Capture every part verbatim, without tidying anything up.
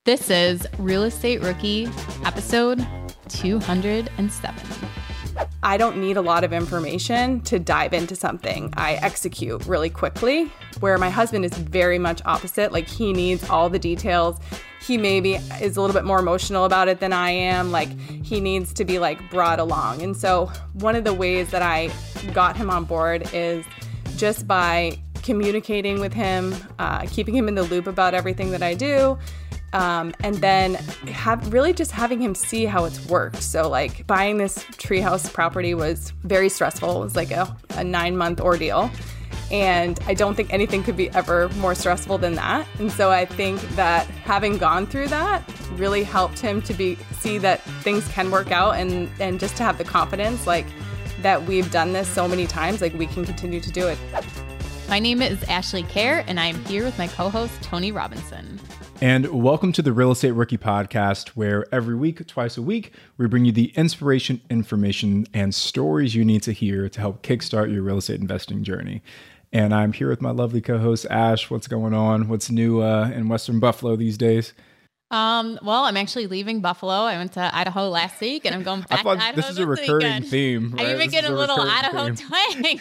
This is Real Estate Rookie, episode two hundred seven. I don't need a lot of information to dive into something. I execute really quickly, where my husband is very much opposite. Like, he needs all the details. He maybe is a little bit more emotional about it than I am. Like, he needs to be like brought along. And so one of the ways that I got him on board is just by communicating with him, uh, keeping him in the loop about everything that I do. Um, and then have really just having him see how it's worked. So like buying this treehouse property was very stressful. It was like a, a nine month ordeal. And I don't think anything could be ever more stressful than that. And so I think that having gone through that really helped him to be see that things can work out, and, and just to have the confidence like that we've done this so many times, like we can continue to do it. My name is Ashley Kerr, and I'm here with my co-host, Tony Robinson. And welcome to the Real Estate Rookie Podcast, where every week, twice a week, we bring you the inspiration, information, and stories you need to hear to help kickstart your real estate investing journey. And I'm here with my lovely co-host, Ash. What's going on? What's new uh, in Western Buffalo these days? Um, well, I'm actually leaving Buffalo. I went to Idaho last week, and I'm going back I thought to Idaho this is a this recurring weekend. theme. Right? I'm even getting a, a little Idaho twang.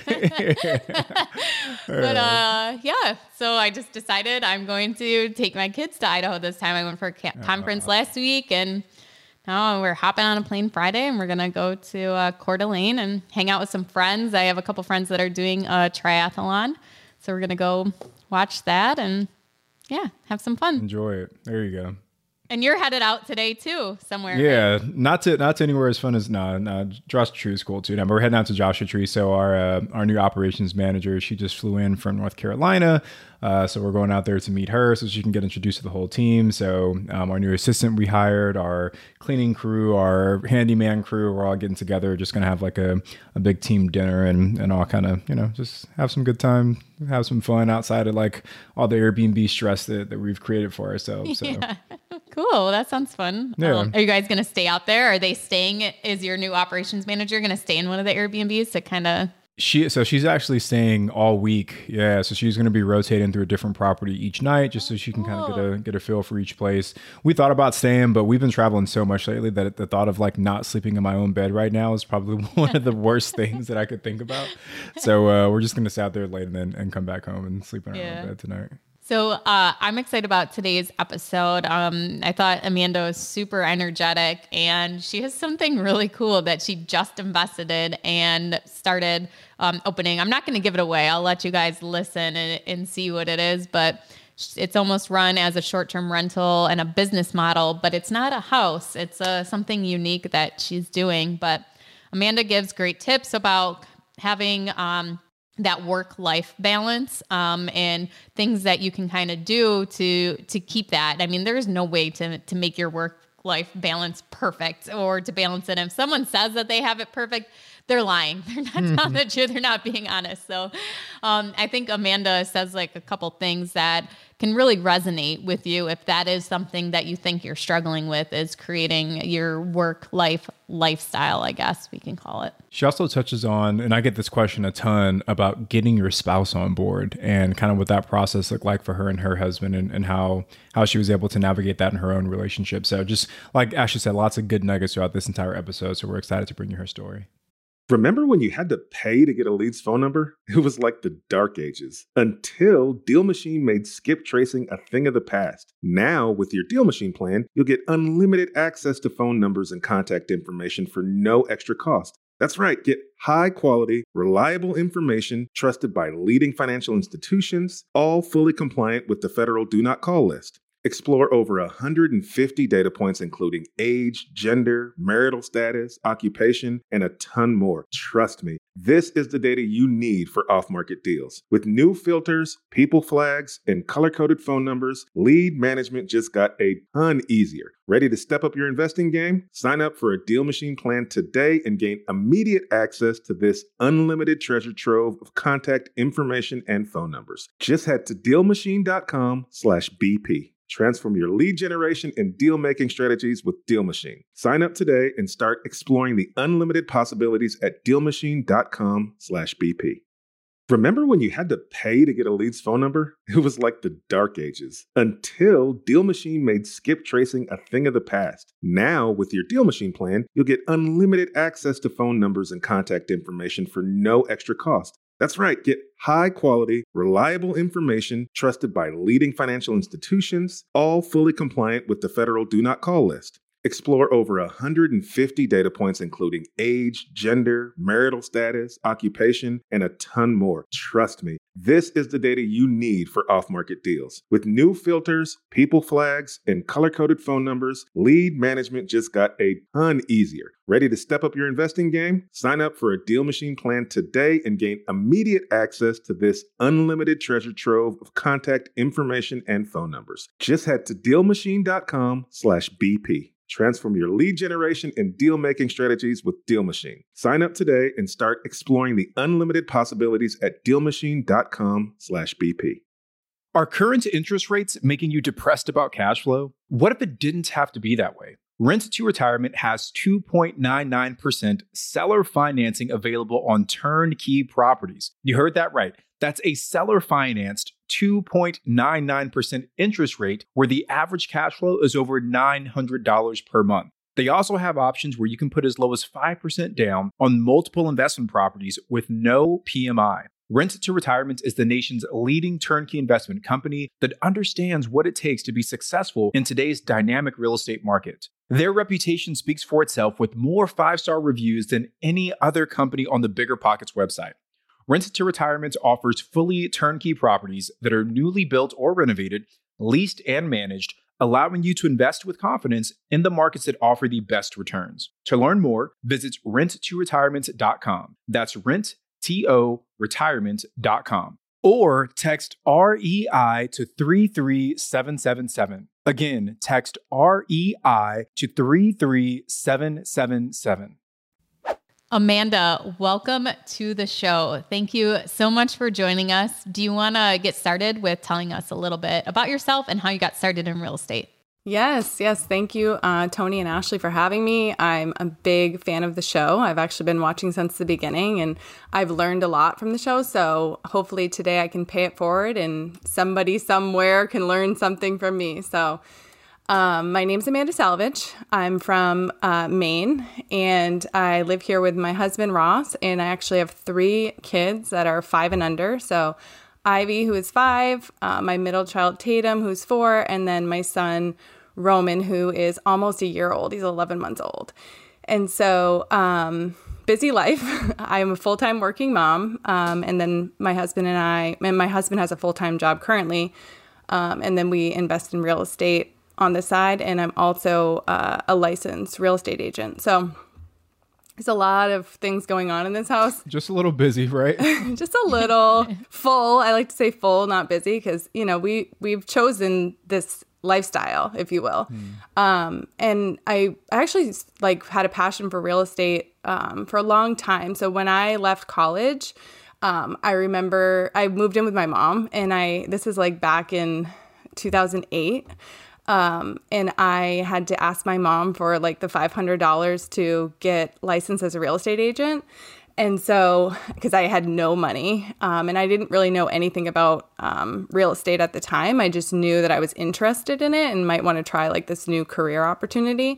But uh, yeah, so I just decided I'm going to take my kids to Idaho this time. I went for a camp- conference uh, last week, and now we're hopping on a plane Friday, and we're going to go to uh, Coeur d'Alene and hang out with some friends. I have a couple friends that are doing a triathlon, so we're going to go watch that and, yeah, have some fun. Enjoy it. There you go. And you're headed out today too, somewhere. Yeah, right? not to not to anywhere as fun as no, no Joshua Tree is cool too. No, but we're heading out to Joshua Tree. So our uh, our new operations manager, she just flew in from North Carolina. Uh, so we're going out there to meet her so she can get introduced to the whole team. So um, our new assistant we hired, our cleaning crew, our handyman crew, we're all getting together, just going to have like a, a big team dinner and, and all kind of, you know, just have some good time, have some fun outside of like all the Airbnb stress that, that we've created for ourselves. So. Yeah. Cool. That sounds fun. Yeah. Um, are you guys going to stay out there? Are they staying? Is your new operations manager going to stay in one of the Airbnbs to kind of... She so she's actually staying all week. Yeah, so she's going to be rotating through a different property each night, just so she can kind of get a get a feel for each place. We thought about staying, but we've been traveling so much lately that the thought of like not sleeping in my own bed right now is probably one of the worst things that I could think about. So uh, we're just going to stay out there late and then and come back home and sleep in our yeah. own bed tonight. So uh, I'm excited about today's episode. Um, I thought Amanda was super energetic, and she has something really cool that she just invested in and started um, opening. I'm not going to give it away. I'll let you guys listen and, and see what it is, but it's almost run as a short-term rental and a business model, but it's not a house. It's uh, something unique that she's doing. But Amanda gives great tips about having um, that work-life balance, um, and things that you can kind of do to to keep that. I mean, there's no way to to make your work-life balance perfect or to balance it. If someone says that they have it perfect, they're lying. They're not mm-hmm. telling the truth. They're not being honest. So um, I think Amanda says like a couple things that can really resonate with you if that is something that you think you're struggling with, is creating your work-life lifestyle, I guess we can call it. She also touches on, and I get this question a ton, about getting your spouse on board and kind of what that process looked like for her and her husband, and, and how, how she was able to navigate that in her own relationship. So just like Ashley said, lots of good nuggets throughout this entire episode. So we're excited to bring you her story. Remember when you had to pay to get a lead's phone number? It was like the dark ages, until Deal Machine made skip tracing a thing of the past. Now, with your Deal Machine plan, you'll get unlimited access to phone numbers and contact information for no extra cost. That's right, get high-quality, reliable information trusted by leading financial institutions, all fully compliant with the federal Do Not Call list. Explore over one hundred fifty data points, including age, gender, marital status, occupation, and a ton more. Trust me, this is the data you need for off-market deals. With new filters, people flags, and color-coded phone numbers, lead management just got a ton easier. Ready to step up your investing game? Sign up for a Deal Machine plan today and gain immediate access to this unlimited treasure trove of contact information and phone numbers. Just head to DealMachine.com slash BP. Transform your lead generation and deal-making strategies with Deal Machine. Sign up today and start exploring the unlimited possibilities at DealMachine.com slash BP. Remember when you had to pay to get a lead's phone number? It was like the dark ages until Deal Machine made skip tracing a thing of the past. Now, with your Deal Machine plan, you'll get unlimited access to phone numbers and contact information for no extra cost. That's right, get high quality, reliable information trusted by leading financial institutions, all fully compliant with the federal Do Not Call list. Explore over one hundred fifty data points, including age, gender, marital status, occupation, and a ton more. Trust me, this is the data you need for off-market deals. With new filters, people flags, and color-coded phone numbers, lead management just got a ton easier. Ready to step up your investing game? Sign up for a Deal Machine plan today and gain immediate access to this unlimited treasure trove of contact information and phone numbers. Just head to DealMachine.com slash BP. Transform your lead generation and deal-making strategies with Deal Machine. Sign up today and start exploring the unlimited possibilities at DealMachine.com slash BP. Are current interest rates making you depressed about cash flow? What if it didn't have to be that way? Rent to Retirement has two point nine nine percent seller financing available on turnkey properties. You heard that right. That's a seller-financed two point nine nine percent interest rate where the average cash flow is over nine hundred dollars per month. They also have options where you can put as low as five percent down on multiple investment properties with no P M I. Rent to Retirement is the nation's leading turnkey investment company that understands what it takes to be successful in today's dynamic real estate market. Their reputation speaks for itself with more five-star reviews than any other company on the BiggerPockets website. Rent to Retirement offers fully turnkey properties that are newly built or renovated, leased and managed, allowing you to invest with confidence in the markets that offer the best returns. To learn more, visit rent to retirement dot com. That's rent to retirement dot com. Or text R E I to three three seven seven seven. Again, text R E I to three three seven seven seven. Amanda, welcome to the show. Thank you so much for joining us. Do you want to get started with telling us a little bit about yourself and how you got started in real estate? Yes, yes. Thank you, uh, Tony and Ashley, for having me. I'm a big fan of the show. I've actually been watching since the beginning, and I've learned a lot from the show. So hopefully today I can pay it forward and somebody somewhere can learn something from me. So um, my name's Amanda Salovich. I'm from uh, Maine, and I live here with my husband, Ross, and I actually have three kids that are five and under. So Ivy, who is five, uh, my middle child, Tatum, who's four, and then my son, Roman, who is almost a year old. He's eleven months old. And so um, busy life. I'm a full-time working mom. Um, and then my husband and I, and my husband has a full-time job currently. Um, and then we invest in real estate on the side. And I'm also uh, a licensed real estate agent. So there's a lot of things going on in this house. Just a little busy, right? Just a little full. I like to say full, not busy, because, you know, we, we've chosen this lifestyle, if you will. Mm. Um, and I actually like had a passion for real estate um, for a long time. So when I left college, um, I remember I moved in with my mom, and I, this is like back in two thousand eight. Um, and I had to ask my mom for like the five hundred dollars to get licensed as a real estate agent. And so, because I had no money, um, and I didn't really know anything about um, real estate at the time, I just knew that I was interested in it and might want to try like this new career opportunity.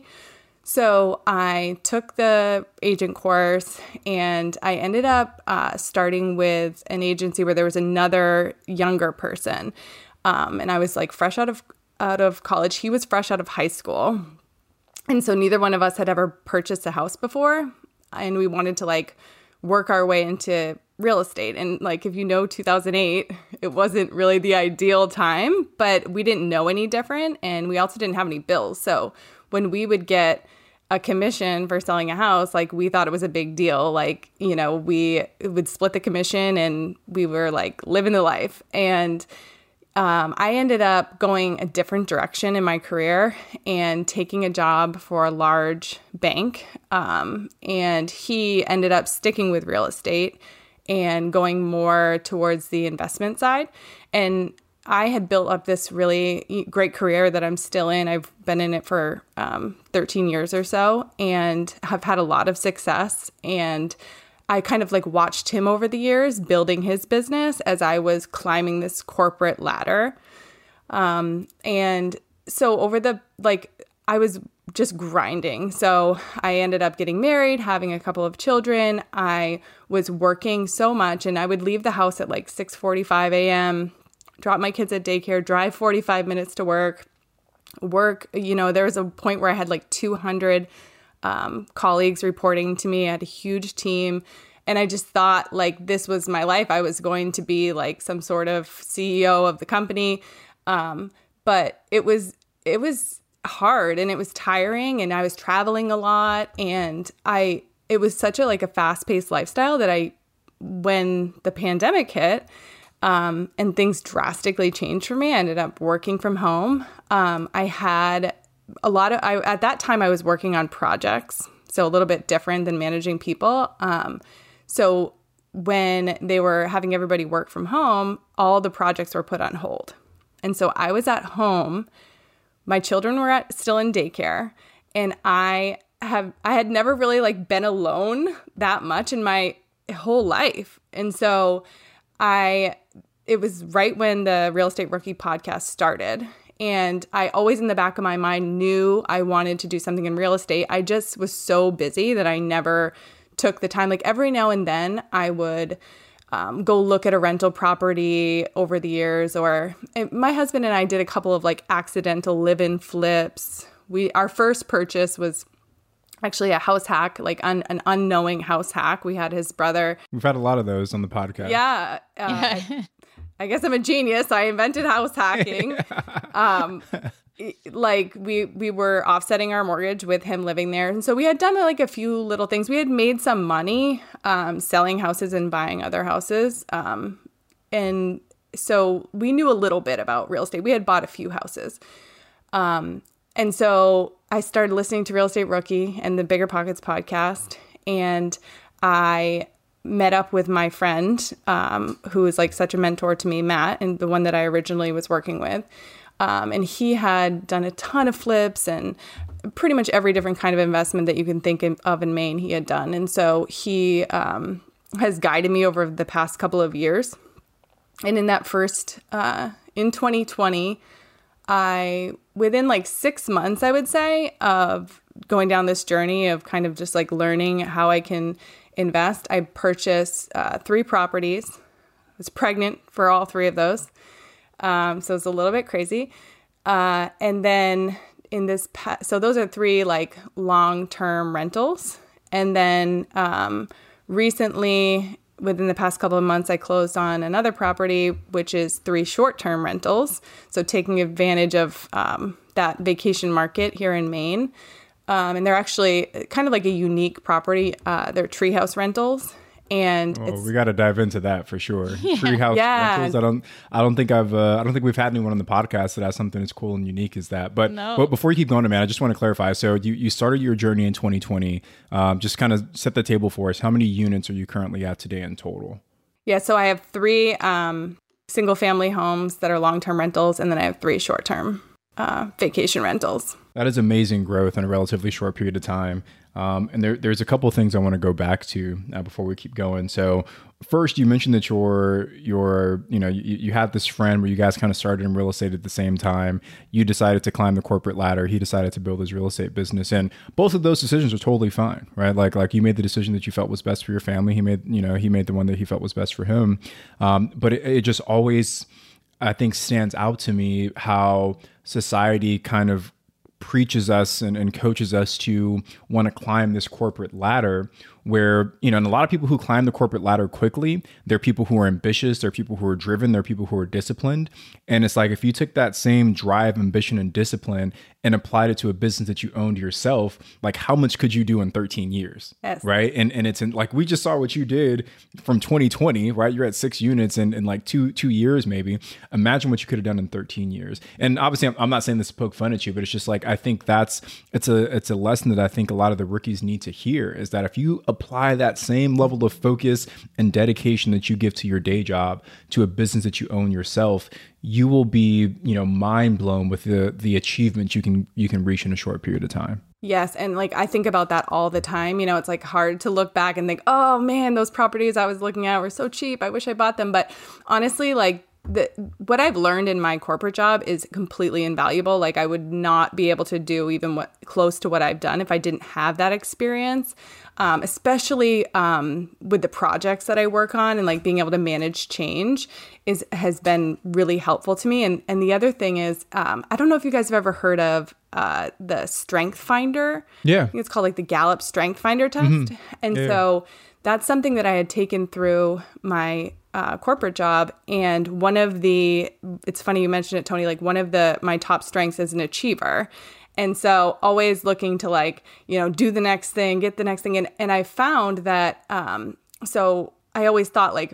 So I took the agent course, and I ended up uh, starting with an agency where there was another younger person. Um, and I was like fresh out of out of college. He was fresh out of high school. And so neither one of us had ever purchased a house before. And we wanted to like work our way into real estate. And like, if you know, two thousand eight, it wasn't really the ideal time, but we didn't know any different. And we also didn't have any bills. So when we would get a commission for selling a house, like we thought it was a big deal. Like, you know, we would split the commission and we were like living the life. And Um, I ended up going a different direction in my career and taking a job for a large bank. Um, and he ended up sticking with real estate and going more towards the investment side. And I had built up this really great career that I'm still in. I've been in it for um, thirteen years or so and have had a lot of success. And I kind of like watched him over the years building his business as I was climbing this corporate ladder. Um, and so over the, like, I was just grinding. So I ended up getting married, having a couple of children. I was working so much, and I would leave the house at like six forty-five a.m., drop my kids at daycare, drive forty-five minutes to work, work. You know, there was a point where I had like two hundred um, colleagues reporting to me. I had a huge team. And I just thought like this was my life. I was going to be like some sort of C E O of the company. Um, but it was, it was hard and it was tiring, and I was traveling a lot, and I, it was such a, like a fast paced lifestyle that I, when the pandemic hit, um, and things drastically changed for me, I ended up working from home. Um, I had a lot of, I, at that time I was working on projects, so a little bit different than managing people. Um, so when they were having everybody work from home, all the projects were put on hold. And so I was at home. My children were at, still in daycare, and I have I had never really like been alone that much in my whole life. And so I it was right when the Real Estate Rookie podcast started, and I always in the back of my mind knew I wanted to do something in real estate. I just was so busy that I never took the time. Like every now and then I would Um, go look at a rental property over the years, or it, my husband and I did a couple of like accidental live-in flips. We our first purchase was actually a house hack, like un, an unknowing house hack. We had his brother. We've had a lot of those on the podcast. Yeah. Uh, I, I guess I'm a genius. I invented house hacking. um, like we we were offsetting our mortgage with him living there, and so we had done like a few little things. We had made some money um, selling houses and buying other houses, um, and so we knew a little bit about real estate. We had bought a few houses, um, and so I started listening to Real Estate Rookie and the Bigger Pockets podcast, and I met up with my friend um, who is like such a mentor to me, Matt, and the one that I originally was working with. Um, and he had done a ton of flips and pretty much every different kind of investment that you can think of in Maine he had done. And so he um, has guided me over the past couple of years. And in that first, uh, in twenty twenty, I, within like six months, I would say, of going down this journey of kind of just like learning how I can invest, I purchased uh, three properties. I was pregnant for all three of those. Um, so it's a little bit crazy. Uh, and then in this, pa- so those are three like long-term rentals. And then, um, recently within the past couple of months, I closed on another property, which is three short-term rentals. So taking advantage of, um, that vacation market here in Maine. Um, and they're actually kind of like a unique property. Uh, they're treehouse rentals. And oh, it's, we got to dive into that for sure. Yeah. Treehouse yeah. rentals. I don't. I don't think I've. Uh, I don't think we've had anyone on the podcast that has something as cool and unique as that. But, no. but before you keep going, man, I just want to clarify. So you, you started your journey in twenty twenty. Um, just kind of set the table for us. How many units are you currently at today in total? Yeah. So I have three um, single family homes that are long term rentals, and then I have three short term uh, vacation rentals. That is amazing growth in a relatively short period of time. Um, and there, there's a couple of things I want to go back to uh, before we keep going. So first, you mentioned that you're, you're, you know, you, you had this friend where you guys kind of started in real estate at the same time. You decided to climb the corporate ladder. He decided to build his real estate business. And both of those decisions are totally fine, right? Like, like you made the decision that you felt was best for your family. He made, you know, he made the one that he felt was best for him. Um, but it, it just always, I think, stands out to me how society kind of preaches us and, and coaches us to want to climb this corporate ladder where, you know, and a lot of people who climb the corporate ladder quickly, they're people who are ambitious, they're people who are driven, they're people who are disciplined. And it's like, if you took that same drive, ambition, and discipline and applied it to a business that you owned yourself, like how much could you do in thirteen years? Yes. Right. And and it's in, like, we just saw what you did from twenty twenty, right? You're at six units in, in like two, two years, maybe. Imagine what you could have done in thirteen years. And obviously I'm, I'm not saying this to poke fun at you, but it's just like, I think that's, it's a, it's a lesson that I think a lot of the rookies need to hear, is that if you apply that same level of focus and dedication that you give to your day job to a business that you own yourself, you will be, you know, mind blown with the the achievements you can you can reach in a short period of time. Yes. And like, I think about that all the time. You know, it's like hard to look back and think, oh man, those properties I was looking at were so cheap. I wish I bought them. But honestly, like the, what I've learned in my corporate job is completely invaluable. Like I would not be able to do even what close to what I've done if I didn't have that experience. Um, especially um, with the projects that I work on and like being able to manage change is has been really helpful to me. And and the other thing is, um, I don't know if you guys have ever heard of uh, the Strength Finder. Yeah. I think it's called like the Gallup Strength Finder test. Mm-hmm. And yeah. so that's something that I had taken through my uh, corporate job. And one of the, it's funny you mentioned it, Tony, like one of the, my top strengths is an achiever. And so always looking to like, you know, do the next thing, get the next thing. And, and I found that, um, so I always thought like,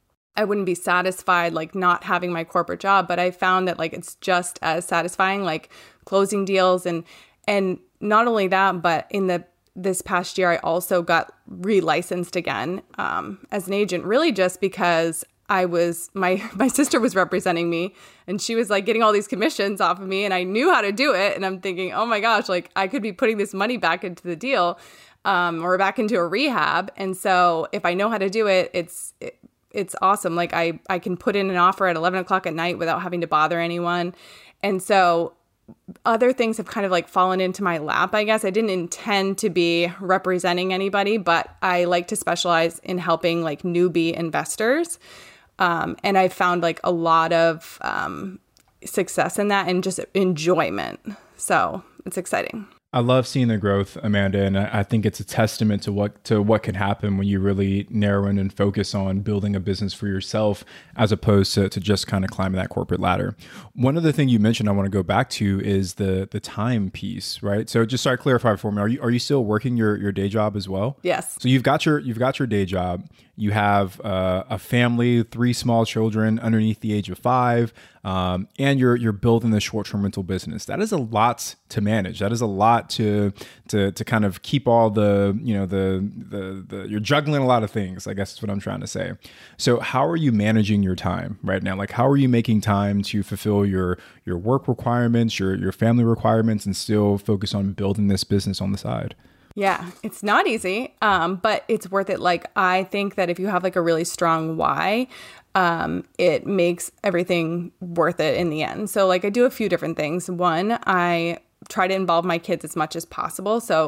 I wouldn't be satisfied, like not having my corporate job, but I found that like, it's just as satisfying, like closing deals. And, and not only that, but in the, this past year, I also got relicensed again, um, as an agent, really just because I was, my, my sister was representing me and she was like getting all these commissions off of me and I knew how to do it. And I'm thinking, oh my gosh, like I could be putting this money back into the deal, um, or back into a rehab. And so if I know how to do it, it's, it, it's awesome. Like I, I can put in an offer at eleven o'clock at night without having to bother anyone. And so other things have kind of like fallen into my lap, I guess. I didn't intend to be representing anybody, but I like to specialize in helping like newbie investors. Um, and I found like a lot of um, success in that and just enjoyment. So it's exciting. I love seeing the growth, Amanda, and I think it's a testament to what to what can happen when you really narrow in and focus on building a business for yourself as opposed to, to just kind of climbing that corporate ladder. One other thing you mentioned I want to go back to is the the time piece, right? So just start clarify for me. Are you are you still working your, your day job as well? Yes. So you've got your you've got your day job. You have uh, a family, three small children underneath the age of five, um, and you're you're building the short-term rental business. That is a lot to manage. That is a lot to to to kind of keep all the you know the the the you're juggling a lot of things. I guess is what I'm trying to say. So how are you managing your time right now? Like how are you making time to fulfill your your work requirements, your your family requirements, and still focus on building this business on the side? Yeah, it's not easy, um, but it's worth it. Like, I think that if you have like a really strong why, um, it makes everything worth it in the end. So like I do a few different things. One, I try to involve my kids as much as possible. So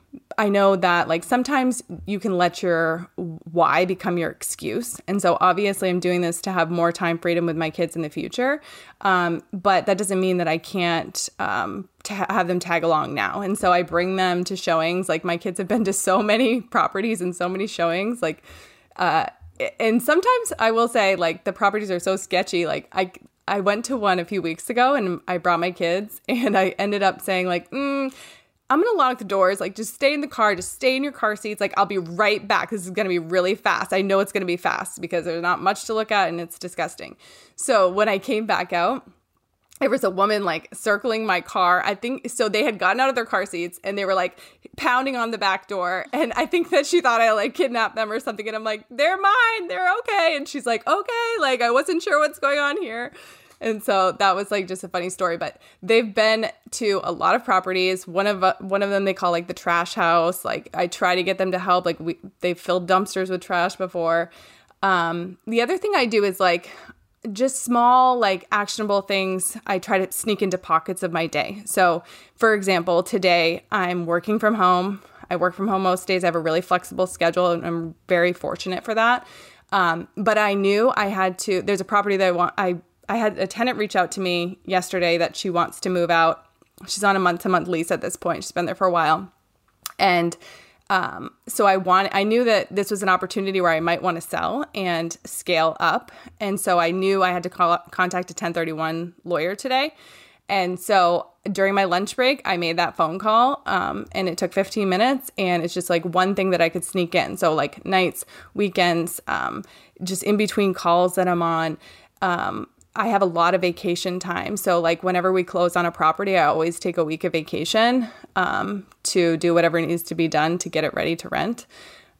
I know that like sometimes you can let your why become your excuse. And so obviously I'm doing this to have more time freedom with my kids in the future. Um, but that doesn't mean that I can't um, ta- have them tag along now. And so I bring them to showings. Like my kids have been to so many properties and so many showings. Like, uh, and sometimes I will say like the properties are so sketchy. Like I, I went to one a few weeks ago and I brought my kids and I ended up saying like, mm, I'm going to lock the doors, like just stay in the car, just stay in your car seats. Like I'll be right back. This is going to be really fast. I know it's going to be fast because there's not much to look at and it's disgusting. So when I came back out, there was a woman like circling my car. I think, so they had gotten out of their car seats and they were like pounding on the back door. And I think that she thought I like kidnapped them or something. And I'm like, they're mine. They're okay. And she's like, okay. Like I wasn't sure what's going on here. And so that was like just a funny story, but they've been to a lot of properties. One of uh, one of them they call like the trash house. Like I try to get them to help. Like we they've filled dumpsters with trash before. Um, the other thing I do is like just small like actionable things. I try to sneak into pockets of my day. So for example, today I'm working from home. I work from home most days. I have a really flexible schedule and I'm very fortunate for that. Um, but I knew I had to. There's a property that I want. I I had a tenant reach out to me yesterday that she wants to move out. She's on a month-to-month lease at this point. She's been there for a while. And um, so I want, I knew that this was an opportunity where I might want to sell and scale up. And so I knew I had to call, contact a ten thirty-one lawyer today. And so during my lunch break, I made that phone call um, and it took fifteen minutes. And it's just like one thing that I could sneak in. So like nights, weekends, um, just in between calls that I'm on, um, I have a lot of vacation time. So like whenever we close on a property, I always take a week of vacation um, to do whatever needs to be done to get it ready to rent.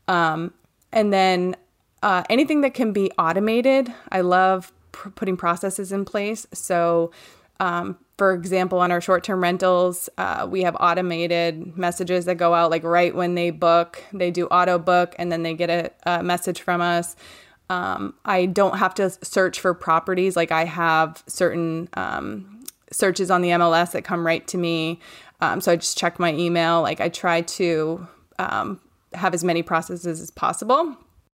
Um, and then uh, anything that can be automated, I love pr- putting processes in place. So um, for example, on our short-term rentals, uh, we have automated messages that go out like right when they book. They do auto book and then they get a, a message from us. Um, I don't have to search for properties. Like I have certain um, searches on the M L S that come right to me. Um, so I just check my email. Like I try to um, have as many processes as possible.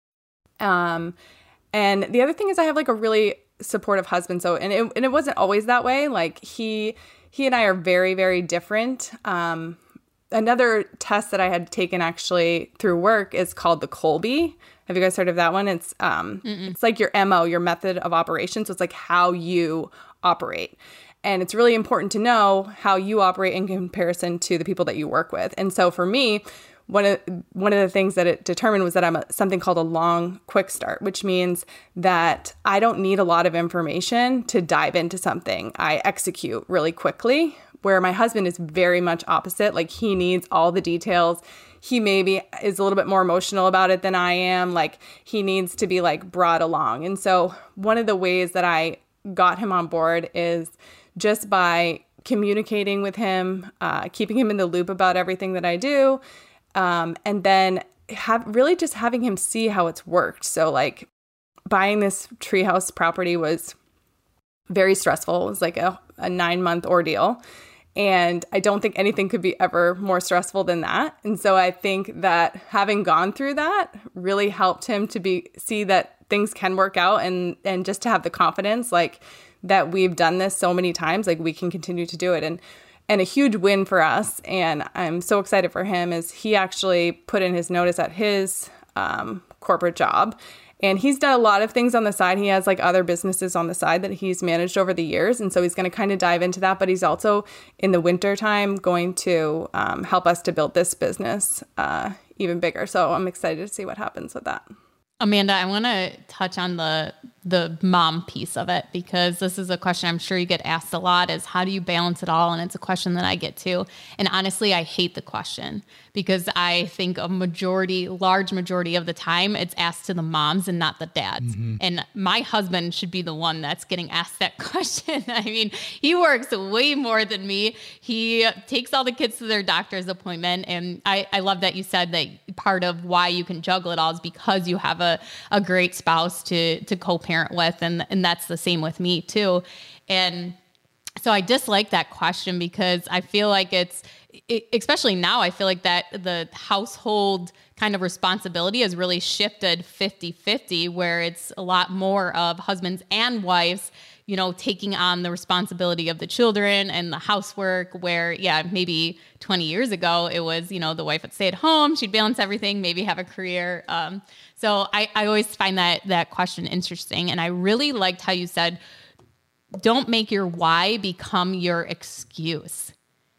Um, and the other thing is I have like a really supportive husband. So, and it, and it wasn't always that way. Like he, he and I are very, very different. Um, another test that I had taken actually through work is called the Colby. Have you guys heard of that one? It's, um, it's like your M O, your method of operation. So it's like how you operate. And it's really important to know how you operate in comparison to the people that you work with. And so for me, One of one of the things that it determined was that I'm a, something called a long quick start, which means that I don't need a lot of information to dive into something. I execute really quickly, where my husband is very much opposite. Like he needs all the details. He maybe is a little bit more emotional about it than I am. Like he needs to be like brought along. And so one of the ways that I got him on board is just by communicating with him, uh, keeping him in the loop about everything that I do. Um, and then have really just having him see how it's worked. So like buying this treehouse property was very stressful. It was like a, a nine month ordeal. And I don't think anything could be ever more stressful than that. And so I think that having gone through that really helped him to be, see that things can work out and, and just to have the confidence like that we've done this so many times, like we can continue to do it. And And a huge win for us, and I'm so excited for him, is he actually put in his notice at his um, corporate job. And he's done a lot of things on the side. He has like other businesses on the side that he's managed over the years. And so he's going to kind of dive into that. But he's also in the winter time going to um, help us to build this business uh, even bigger. So I'm excited to see what happens with that. Amanda, I want to touch on the the mom piece of it, because this is a question I'm sure you get asked a lot, is how do you balance it all? And it's a question that I get too. And honestly, I hate the question because I think a majority, large majority of the time it's asked to the moms and not the dads. Mm-hmm. And my husband should be the one that's getting asked that question. I mean, he works way more than me. He takes all the kids to their doctor's appointment. And I, I love that you said that part of why you can juggle it all is because you have a, a great spouse to, to co-parent with. And, and that's the same with me too. And so I dislike that question because I feel like it's, it, especially now, I feel like that the household kind of responsibility has really shifted fifty-fifty, where it's a lot more of husbands and wives, you know, taking on the responsibility of the children and the housework, where, yeah, maybe twenty years ago, it was, you know, the wife would stay at home, she'd balance everything, maybe have a career. Um, so I, I always find that that question interesting. And I really liked how you said, don't make your why become your excuse.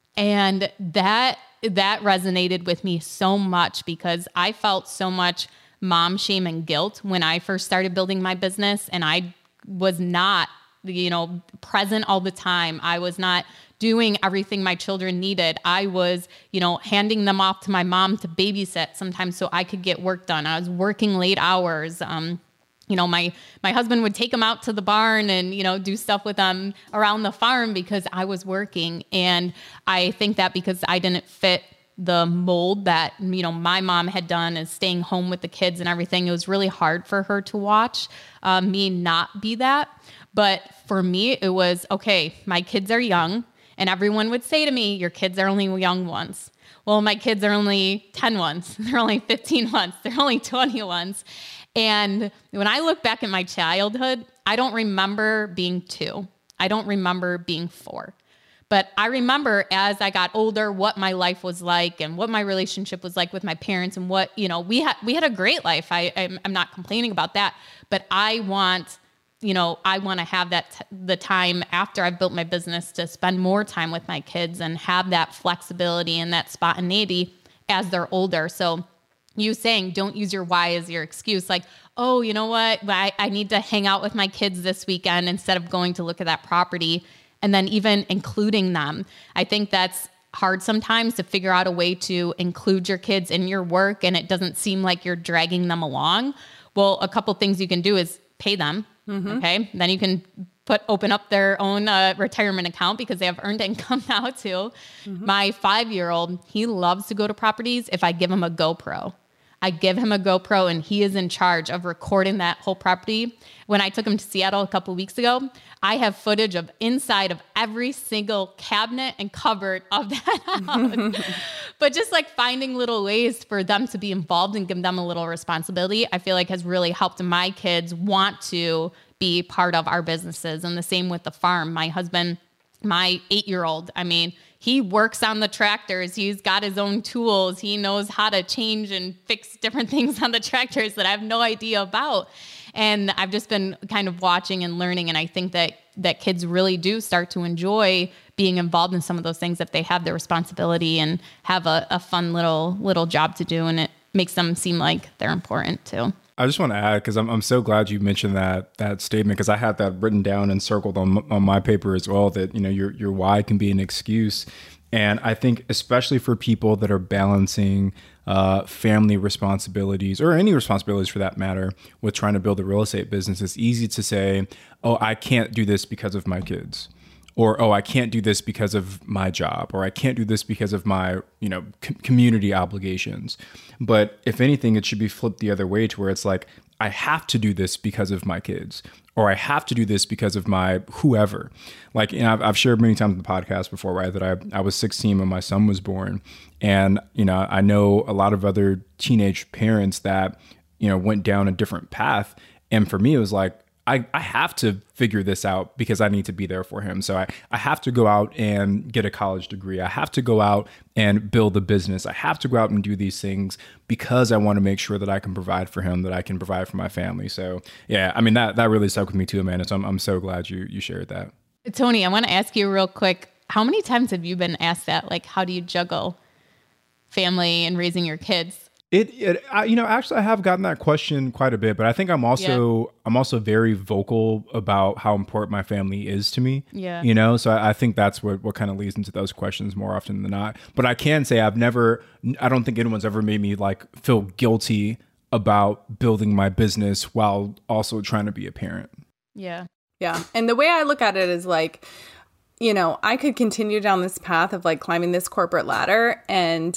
And that that resonated with me so much because I felt so much mom shame and guilt when I first started building my business, and I was not, you know, present all the time. I was not doing everything my children needed. I was, you know, handing them off to my mom to babysit sometimes so I could get work done. I was working late hours. Um, you know, my, my husband would take them out to the barn and, you know, do stuff with them around the farm because I was working. And I think that because I didn't fit the mold that, you know, my mom had done as staying home with the kids and everything, it was really hard for her to watch uh, me not be that. But for me, it was, okay, my kids are young, and everyone would say to me, your kids are only young ones. Well, my kids are only ten ones. They're only fifteen ones. They're only twenty ones. And when I look back at my childhood, I don't remember being two. I don't remember being four. But I remember as I got older, what my life was like and what my relationship was like with my parents, and what, you know, we had, we had a great life. I, I'm, I'm not complaining about that, but I want, you know, I want to have that, t- the time after I've built my business to spend more time with my kids and have that flexibility and that spontaneity as they're older. So you saying, don't use your why as your excuse. Like, oh, you know what? I, I need to hang out with my kids this weekend instead of going to look at that property. And then even including them. I think that's hard sometimes to figure out a way to include your kids in your work and it doesn't seem like you're dragging them along. Well, a couple things you can do is pay them. Mm-hmm. Okay. Then you can put, open up their own uh, retirement account because they have earned income now too. Mm-hmm. My five-year-old, he loves to go to properties if I give him a GoPro. I give him a GoPro and he is in charge of recording that whole property. When I took him to Seattle a couple of weeks ago, I have footage of inside of every single cabinet and cupboard of that house. But just like finding little ways for them to be involved and give them a little responsibility, I feel like has really helped my kids want to be part of our businesses. And the same with the farm. My husband, my eight-year-old, I mean, he works on the tractors. He's got his own tools. He knows how to change and fix different things on the tractors that I have no idea about. And I've just been kind of watching and learning. And I think that that kids really do start to enjoy being involved in some of those things if they have the responsibility and have a, a fun little little job to do. And it makes them seem like they're important too. I just want to add, because I'm I'm so glad you mentioned that that statement, because I had that written down and circled on on my paper as well, that, you know, your your why can be an excuse. And I think especially for people that are balancing uh, family responsibilities, or any responsibilities for that matter, with trying to build a real estate business, it's easy to say, oh, I can't do this because of my kids. Or, oh, I can't do this because of my job, or I can't do this because of my, you know, com- community obligations. But if anything, it should be flipped the other way, to where it's like, I have to do this because of my kids, or I have to do this because of my whoever. Like, you know, I've, I've shared many times in the podcast before, right, that I, I was sixteen when my son was born. And, you know, I know a lot of other teenage parents that, you know, went down a different path. And for me, it was like, I, I have to figure this out because I need to be there for him. So I, I have to go out and get a college degree. I have to go out and build a business. I have to go out and do these things because I want to make sure that I can provide for him, that I can provide for my family. So yeah, I mean, that, that really stuck with me too, Amanda. So I'm, I'm so glad you, you shared that. Tony, I want to ask you real quick, how many times have you been asked that? Like, how do you juggle family and raising your kids? It, it I, you know, actually, I have gotten that question quite a bit, but I think I'm also, yeah. I'm also very vocal about how important my family is to me. Yeah. You know, so I, I think that's what, what kind of leads into those questions more often than not. But I can say I've never, I don't think anyone's ever made me like feel guilty about building my business while also trying to be a parent. Yeah. Yeah. And the way I look at it is like, you know, I could continue down this path of like climbing this corporate ladder and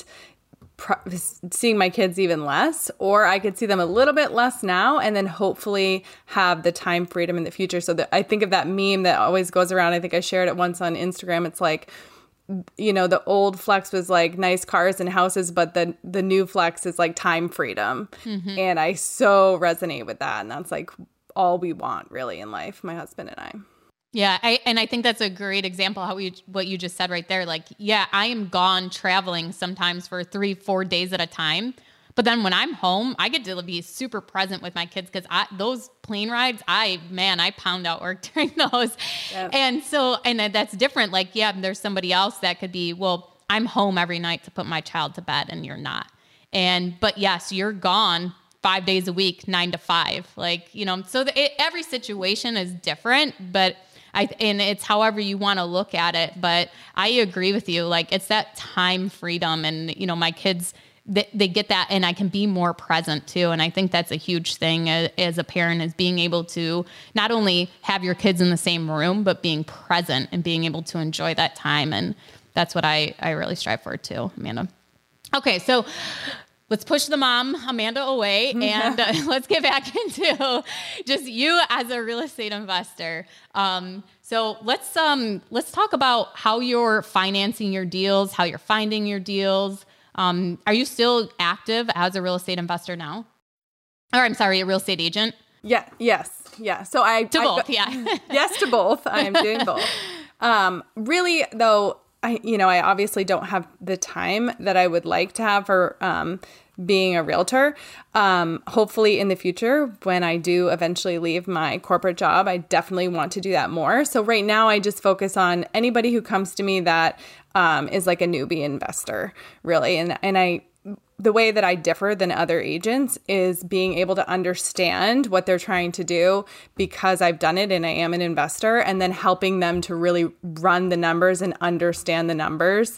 seeing my kids even less, or I could see them a little bit less now and then hopefully have the time freedom in the future. So that I think of that meme that always goes around. I think I shared it once on Instagram. It's like, you know, the old flex was like nice cars and houses, but the the new flex is like time freedom. Mm-hmm. And I so resonate with that. And that's like all we want really in life, my husband and I. Yeah, I, and I think that's a great example how you what you just said right there. Like, yeah, I am gone traveling sometimes for three, four days at a time. But then when I'm home, I get to be super present with my kids because I those plane rides, I man, I pound out work during those. Yeah. And so, and that's different. Like, yeah, there's somebody else that could be, well, I'm home every night to put my child to bed, and you're not. And but yes, you're gone five days a week, nine to five. Like, you know, so the, it, every situation is different, but. I, and it's however you want to look at it. But I agree with you. Like, it's that time freedom. And, you know, my kids, they, they get that, and I can be more present too. And I think that's a huge thing as, as a parent, is being able to not only have your kids in the same room, but being present and being able to enjoy that time. And that's what I, I really strive for too, Amanda. Okay, so let's push the mom, Amanda, away, and uh, let's get back into just you as a real estate investor. Um, so let's um, let's talk about how you're financing your deals, how you're finding your deals. Um, are you still active as a real estate investor now? Or I'm sorry, a real estate agent? Yeah. Yes. Yeah. So I to I, both. I, yeah. Yes, to both. I am doing both. Um, really, though. I, you know, I obviously don't have the time that I would like to have for um, being a realtor. Um, hopefully in the future, when I do eventually leave my corporate job, I definitely want to do that more. So right now I just focus on anybody who comes to me that um, is like a newbie investor, really. And, and I, the way that I differ than other agents is being able to understand what they're trying to do because I've done it and I am an investor, and then helping them to really run the numbers and understand the numbers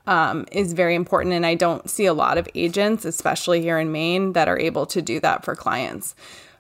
um, is very important. And I don't see a lot of agents, especially here in Maine, that are able to do that for clients.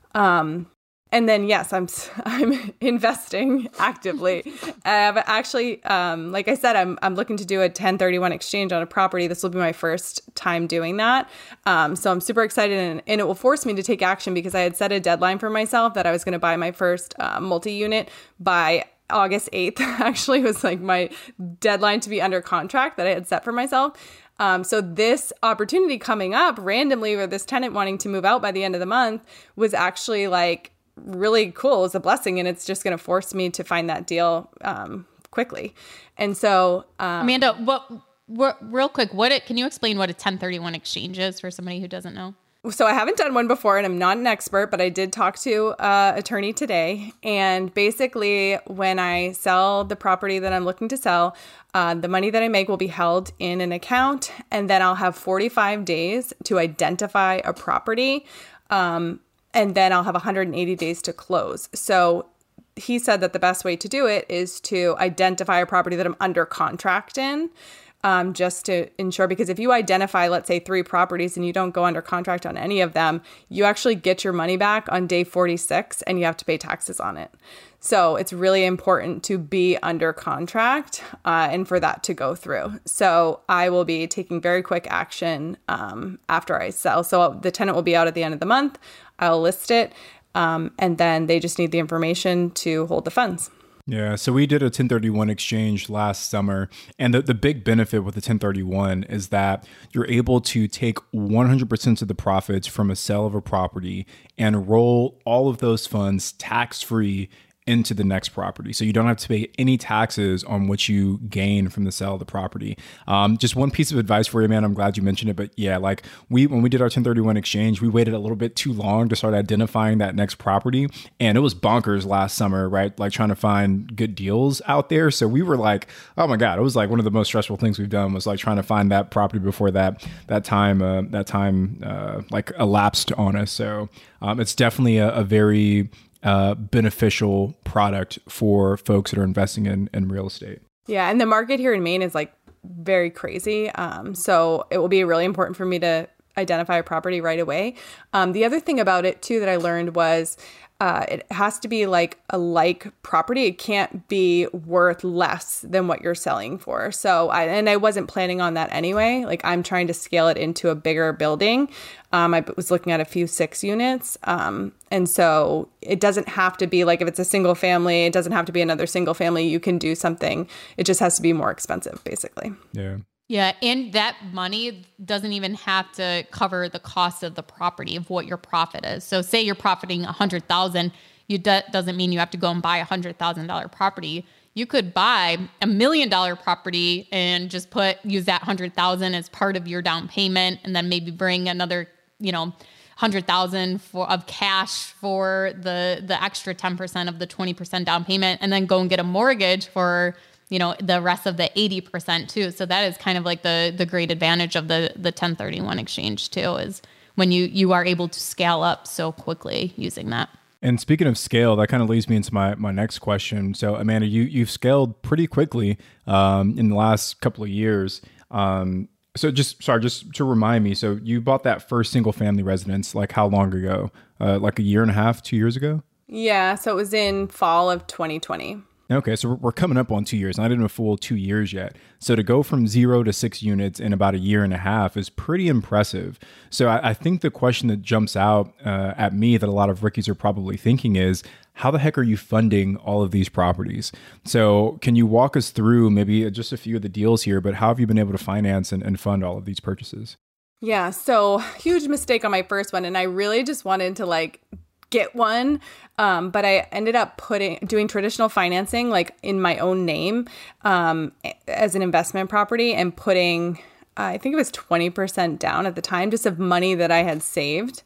Um, And then, yes, I'm I'm investing actively. I've actually, um, like I said, I'm I'm looking to do a ten thirty-one exchange on a property. This will be my first time doing that. Um, so I'm super excited, and, and it will force me to take action because I had set a deadline for myself that I was going to buy my first uh, multi-unit by August eighth. Actually, was like my deadline to be under contract that I had set for myself. Um, so this opportunity coming up randomly with this tenant wanting to move out by the end of the month was actually like really cool. It's a blessing, and it's just going to force me to find that deal um, quickly. And so, um, Amanda, what, what, real quick, what it, can you explain what a ten thirty-one exchange is for somebody who doesn't know? So I haven't done one before, and I'm not an expert, but I did talk to uh, attorney today. And basically, when I sell the property that I'm looking to sell, uh, the money that I make will be held in an account, and then I'll have forty-five days to identify a property. Um, And then I'll have one hundred eighty days to close. So he said that the best way to do it is to identify a property that I'm under contract in, um, just to ensure, because if you identify, let's say, three properties and you don't go under contract on any of them, you actually get your money back on day forty-six and you have to pay taxes on it. So it's really important to be under contract uh, and for that to go through. So I will be taking very quick action um, after I sell. So the tenant will be out at the end of the month. I'll list it. Um, and then they just need the information to hold the funds. Yeah, so we did a ten thirty-one exchange last summer, and the, the big benefit with the ten thirty-one is that you're able to take one hundred percent of the profits from a sale of a property and roll all of those funds tax-free into the next property. So you don't have to pay any taxes on what you gain from the sale of the property. Um, just one piece of advice for you, man. I'm glad you mentioned it. But yeah, like we, when we did our ten thirty-one exchange, we waited a little bit too long to start identifying that next property. And it was bonkers last summer, right? Like trying to find good deals out there. So we were like, oh my God, it was like one of the most stressful things we've done was like trying to find that property before that, that time, uh, that time uh, like elapsed on us. So um, it's definitely a, a very Uh, beneficial product for folks that are investing in, in real estate. Yeah. And the market here in Maine is like very crazy. Um, so it will be really important for me to identify a property right away. Um, the other thing about it too that I learned was uh, it has to be like a like property. It can't be worth less than what you're selling for. So I, and I wasn't planning on that anyway. Like I'm trying to scale it into a bigger building. Um, I was looking at a few six units. Um, and so it doesn't have to be like if it's a single family, it doesn't have to be another single family. You can do something. It just has to be more expensive, basically. Yeah. Yeah. And that money doesn't even have to cover the cost of the property of what your profit is. So say you're profiting a hundred thousand, you do- doesn't mean you have to go and buy a hundred thousand dollar property. You could buy a million dollar property and just put, use that hundred thousand as part of your down payment. And then maybe bring another, you know, hundred thousand for of cash for the, the extra ten percent of the twenty percent down payment, and then go and get a mortgage for, you know, the rest of the eighty percent too. So that is kind of like the the great advantage of the the ten thirty-one exchange too, is when you you are able to scale up so quickly using that. And speaking of scale, that kind of leads me into my, my next question. So Amanda, you, you've scaled pretty quickly um, in the last couple of years. Um, so just, sorry, just to remind me, so you bought that first single family residence, like how long ago? Uh, like a year and a half, two years ago? Yeah. So it was in fall of twenty twenty. Okay, so we're coming up on two years, not even a full two years yet. So to go from zero to six units in about a year and a half is pretty impressive. So I, I think the question that jumps out uh, at me that a lot of rookies are probably thinking is, how the heck are you funding all of these properties? So can you walk us through maybe just a few of the deals here, but how have you been able to finance and, and fund all of these purchases? Yeah, so huge mistake on my first one. And I really just wanted to like get one. Um, but I ended up putting doing traditional financing like in my own name um, as an investment property and putting, uh, I think it was twenty percent down at the time, just of money that I had saved,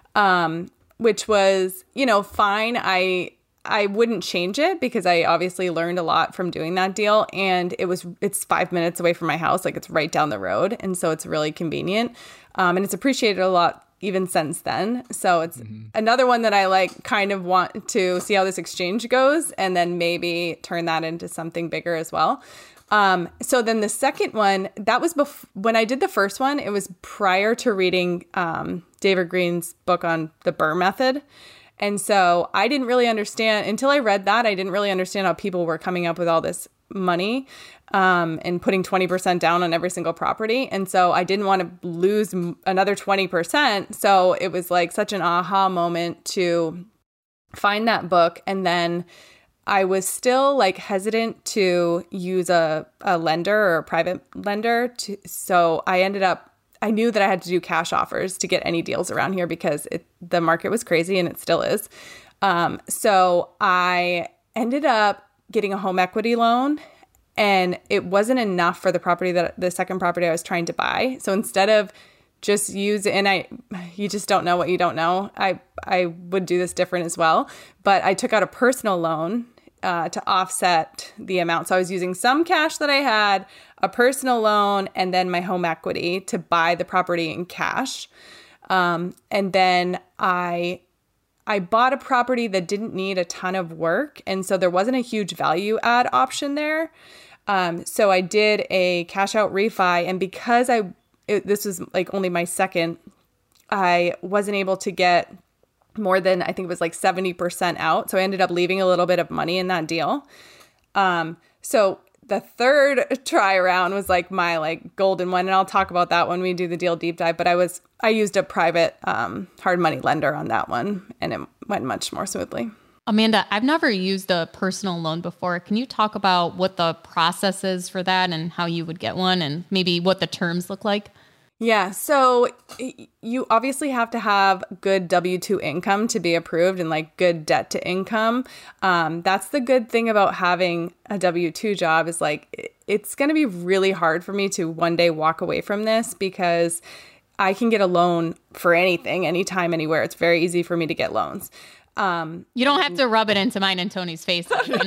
um, which was, you know, fine. I I wouldn't change it because I obviously learned a lot from doing that deal. And it was it's five minutes away from my house. Like it's right down the road. And so it's really convenient. Um, and it's appreciated a lot even since then. So it's mm-hmm. another one that I like kind of want to see how this exchange goes and then maybe turn that into something bigger as well. Um, so then the second one, that was bef- when I did the first one, it was prior to reading um, David Green's book on the BRRRR method. And so I didn't really understand, until I read that, I didn't really understand how people were coming up with all this money um, and putting twenty percent down on every single property. And so I didn't want to lose m- another twenty percent. So it was like such an aha moment to find that book. And then I was still like hesitant to use a, a lender or a private lender. To, so I ended up, I knew that I had to do cash offers to get any deals around here because it, the market was crazy and it still is. Um, so I ended up getting a home equity loan, and it wasn't enough for the property that the second property I was trying to buy. So instead of just use, and I, you just don't know what you don't know. I, I would do this different as well, but I took out a personal loan Uh, to offset the amount. So I was using some cash that I had, a personal loan, and then my home equity to buy the property in cash. Um, and then I I bought a property that didn't need a ton of work, and so there wasn't a huge value add option there. Um, so I did a cash out refi, and because I it, this was like only my second, I wasn't able to get more than, I think it was like seventy percent out. So I ended up leaving a little bit of money in that deal. Um, so the third try around was like my like golden one. And I'll talk about that when we do the deal deep dive, but I was, I used a private um, hard money lender on that one, and it went much more smoothly. Amanda, I've never used a personal loan before. Can you talk about what the process is for that and how you would get one and maybe what the terms look like? Yeah, so you obviously have to have good W two income to be approved and like good debt to income. Um, that's the good thing about having a W two job is like it's going to be really hard for me to one day walk away from this because I can get a loan for anything, anytime, anywhere. It's very easy for me to get loans. Um, you don't have to rub it into mine and Tony's face. You know?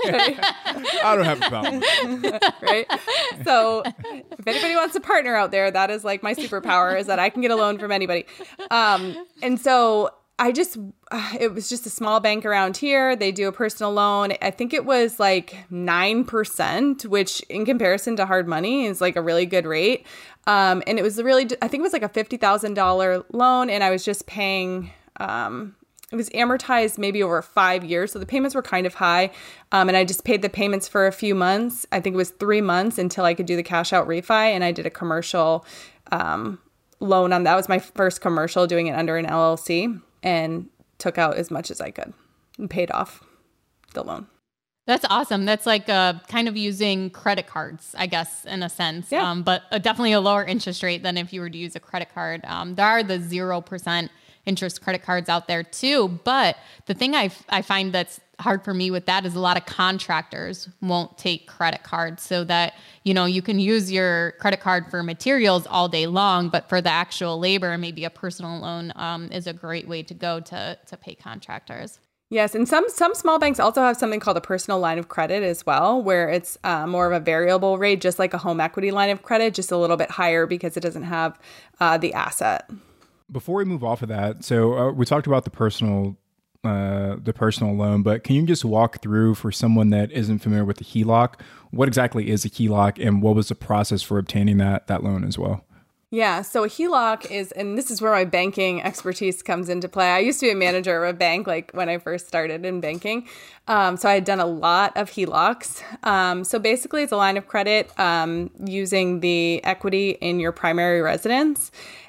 I don't have a problem. Right? So if anybody wants a partner out there, that is like my superpower is that I can get a loan from anybody. Um, and so I just, uh, it was just a small bank around here. They do a personal loan. I think it was like nine percent, which in comparison to hard money is like a really good rate. Um, and it was really, I think it was like a fifty thousand dollars loan, and I was just paying, um, it was amortized maybe over five years. So the payments were kind of high. Um, and I just paid the payments for a few months. I think it was three months until I could do the cash out refi. And I did a commercial um, loan on that. That was my first commercial, doing it under an L L C, and took out as much as I could and paid off the loan. That's awesome. That's like uh, kind of using credit cards, I guess, in a sense, Yeah. um, but uh, definitely a lower interest rate than if you were to use a credit card. Um, there are the zero percent interest credit cards out there too. But the thing I, I find that's hard for me with that is a lot of contractors won't take credit cards, so that, you know, you can use your credit card for materials all day long, but for the actual labor, maybe a personal loan um, is a great way to go to, to pay contractors. Yes, and some some small banks also have something called a personal line of credit as well, where it's uh, more of a variable rate, just like a home equity line of credit, just a little bit higher because it doesn't have uh, the asset. Before we move off of that, so uh, we talked about the personal uh, the personal loan, but can you just walk through for someone that isn't familiar with the H E L O C, what exactly is a H E L O C and what was the process for obtaining that that loan as well? Yeah, so a H E L O C is, and this is where my banking expertise comes into play. I used to be a manager of a bank, like when I first started in banking. Um, so I had done a lot of H E L O Cs. Um, so basically it's a line of credit um, using the equity in your primary residence.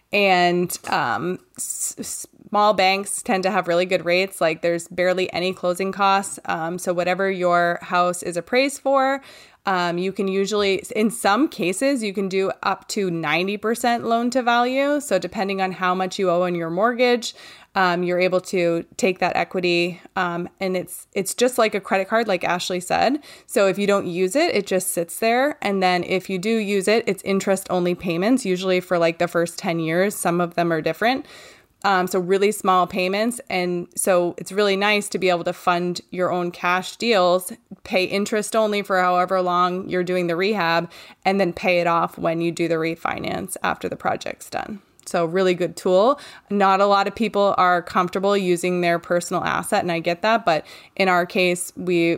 And um, s- small banks tend to have really good rates. Like there's barely any closing costs. Um, so whatever your house is appraised for, um, you can usually, in some cases, you can do up to ninety percent loan to value. So depending on how much you owe on your mortgage, um, you're able to take that equity. Um, and it's it's just like a credit card, like Ashley said. So if you don't use it, it just sits there. And then if you do use it, it's interest only payments, usually for like the first ten years. Some of them are different. Um, so really small payments. And so it's really nice to be able to fund your own cash deals, pay interest only for however long you're doing the rehab, and then pay it off when you do the refinance after the project's done. So really good tool. Not a lot of people are comfortable using their personal asset, and I get that. But in our case, we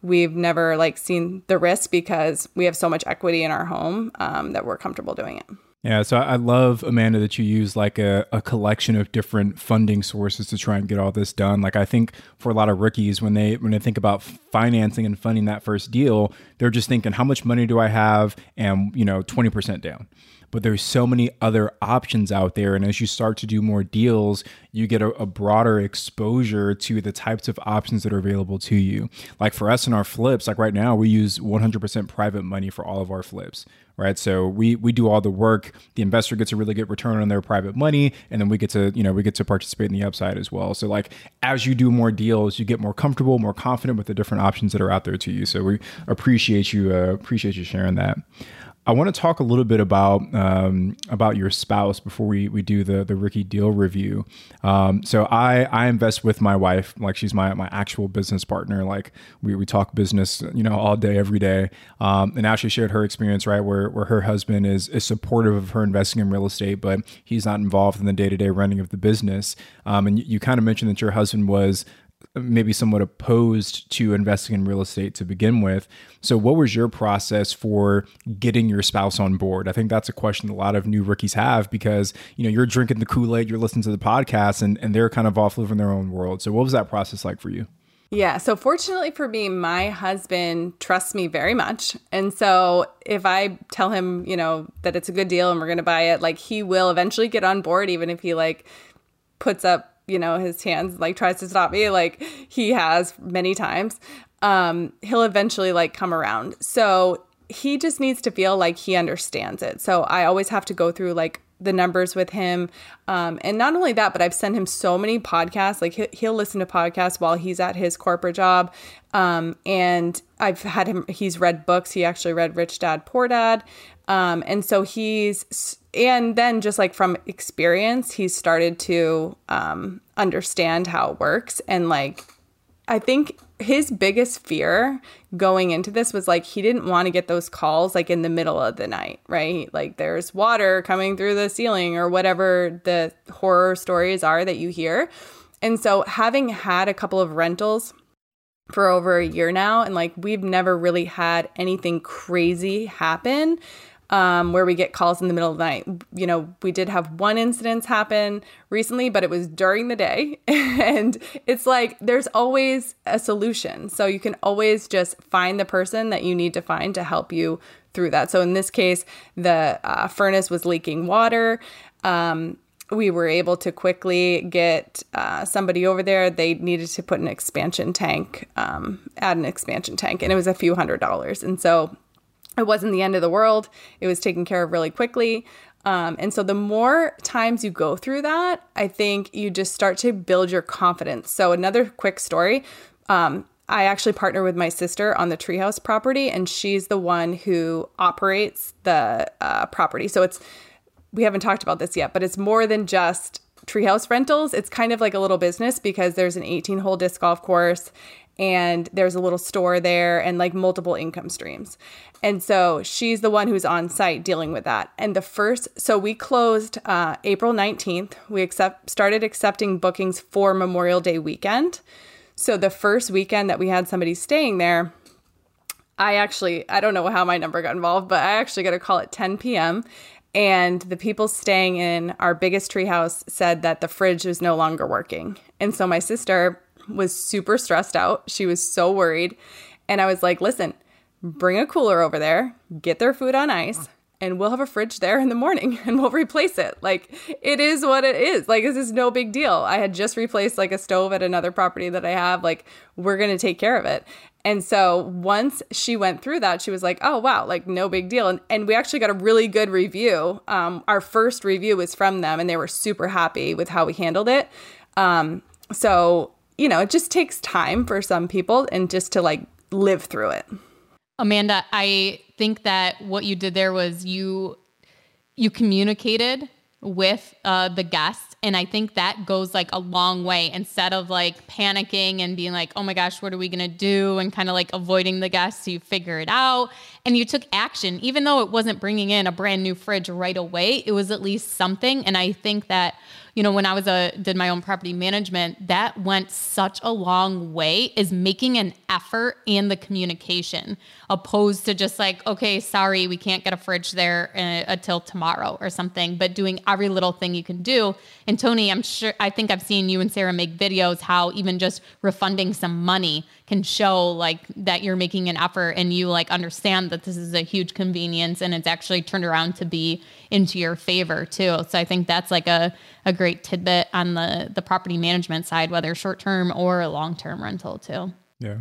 we've never like seen the risk because we have so much equity in our home um, that we're comfortable doing it. Yeah, so I love, Amanda, that you use like a, a collection of different funding sources to try and get all this done. Like I think for a lot of rookies, when they when they think about financing and funding that first deal, they're just thinking, how much money do I have? And, you know, twenty percent down. But there's so many other options out there. And as you start to do more deals, you get a, a broader exposure to the types of options that are available to you. Like for us in our flips, like right now, we use one hundred percent private money for all of our flips, right? So we we do all the work. The investor gets a really good return on their private money. And then we get to, you know, we get to participate in the upside as well. So like as you do more deals, you get more comfortable, more confident with the different options that are out there to you. So we appreciate you, uh, appreciate you sharing that. I want to talk a little bit about um, about your spouse before we we do the the rookie deal review. Um, so I I invest with my wife, like she's my my actual business partner. Like we we talk business, you know, all day every day. Um, and Ashley shared her experience, right, where where her husband is is supportive of her investing in real estate, but he's not involved in the day to day running of the business. Um, and you, you kind of mentioned that your husband was maybe somewhat opposed to investing in real estate to begin with. So what was your process for getting your spouse on board? I think that's a question a lot of new rookies have because, you know, you're drinking the Kool-Aid, you're listening to the podcast and, and they're kind of off living their own world. So what was that process like for you? Yeah. So fortunately for me, my husband trusts me very much. And so if I tell him, you know, that it's a good deal and we're going to buy it, like he will eventually get on board, even if he like puts up, you know, his hands, like tries to stop me, like he has many times, um, he'll eventually like come around. So he just needs to feel like he understands it. So I always have to go through like the numbers with him. Um, and not only that, but I've sent him so many podcasts, like he, he'll listen to podcasts while he's at his corporate job. Um, and I've had him, he's read books. He actually read Rich Dad, Poor Dad. Um, and so he's, and then just like from experience, he's started to um, understand how it works. And like, I think his biggest fear going into this was like, he didn't want to get those calls like in the middle of the night, right? Like there's water coming through the ceiling or whatever the horror stories are that you hear. And so having had a couple of rentals for over a year now, and like, we've never really had anything crazy happen. Um, where we get calls in the middle of the night. You know, we did have one incident happen recently, but it was during the day. And it's like, there's always a solution. So you can always just find the person that you need to find to help you through that. So in this case, the uh, furnace was leaking water. Um, we were able to quickly get uh, somebody over there. They needed to put an expansion tank, um, add an expansion tank, and it was a few hundred dollars. And so it wasn't the end of the world. It was taken care of really quickly. Um, and so the more times you go through that, I think you just start to build your confidence. So another quick story. Um, I actually partner with my sister on the Treehouse property, and she's the one who operates the uh, property. So it's, we haven't talked about this yet, but it's more than just Treehouse rentals. It's kind of like a little business because there's an eighteen hole disc golf course and there's a little store there and like multiple income streams. And so she's the one who's on site dealing with that. And the first, so we closed uh, April nineteenth. We accept, started accepting bookings for Memorial Day weekend. So the first weekend that we had somebody staying there, I actually, I don't know how my number got involved, but I actually got a call at ten p.m. And the people staying in our biggest treehouse said that the fridge was no longer working. And so my sister was super stressed out. She was so worried. And I was like, listen, bring a cooler over there, get their food on ice, and we'll have a fridge there in the morning and we'll replace it. Like, it is what it is. Like, this is no big deal. I had just replaced like a stove at another property that I have. Like, we're going to take care of it. And so once she went through that, she was like, oh, wow, like no big deal. And, and we actually got a really good review. Um, our first review was from them and they were super happy with how we handled it. Um, so, you know, it just takes time for some people and just to like live through it. Amanda, I think that what you did there was you you communicated with uh, the guest. And I think that goes like a long way instead of like panicking and being like, oh my gosh, what are we going to do? And kind of like avoiding the guests. So you figure it out and you took action, even though it wasn't bringing in a brand new fridge right away, it was at least something. And I think that, you know, when I was a, did my own property management, that went such a long way, is making an effort in the communication, opposed to just like, okay, sorry, we can't get a fridge there uh, until tomorrow or something, but doing every little thing you can do. And Tony, I'm sure, I think I've seen you and Sarah make videos how even just refunding some money can show like that you're making an effort and you like understand that this is a huge convenience and it's actually turned around to be into your favor too. So I think that's like a, a great tidbit on the, the property management side, whether short-term or long-term rental too. Yeah.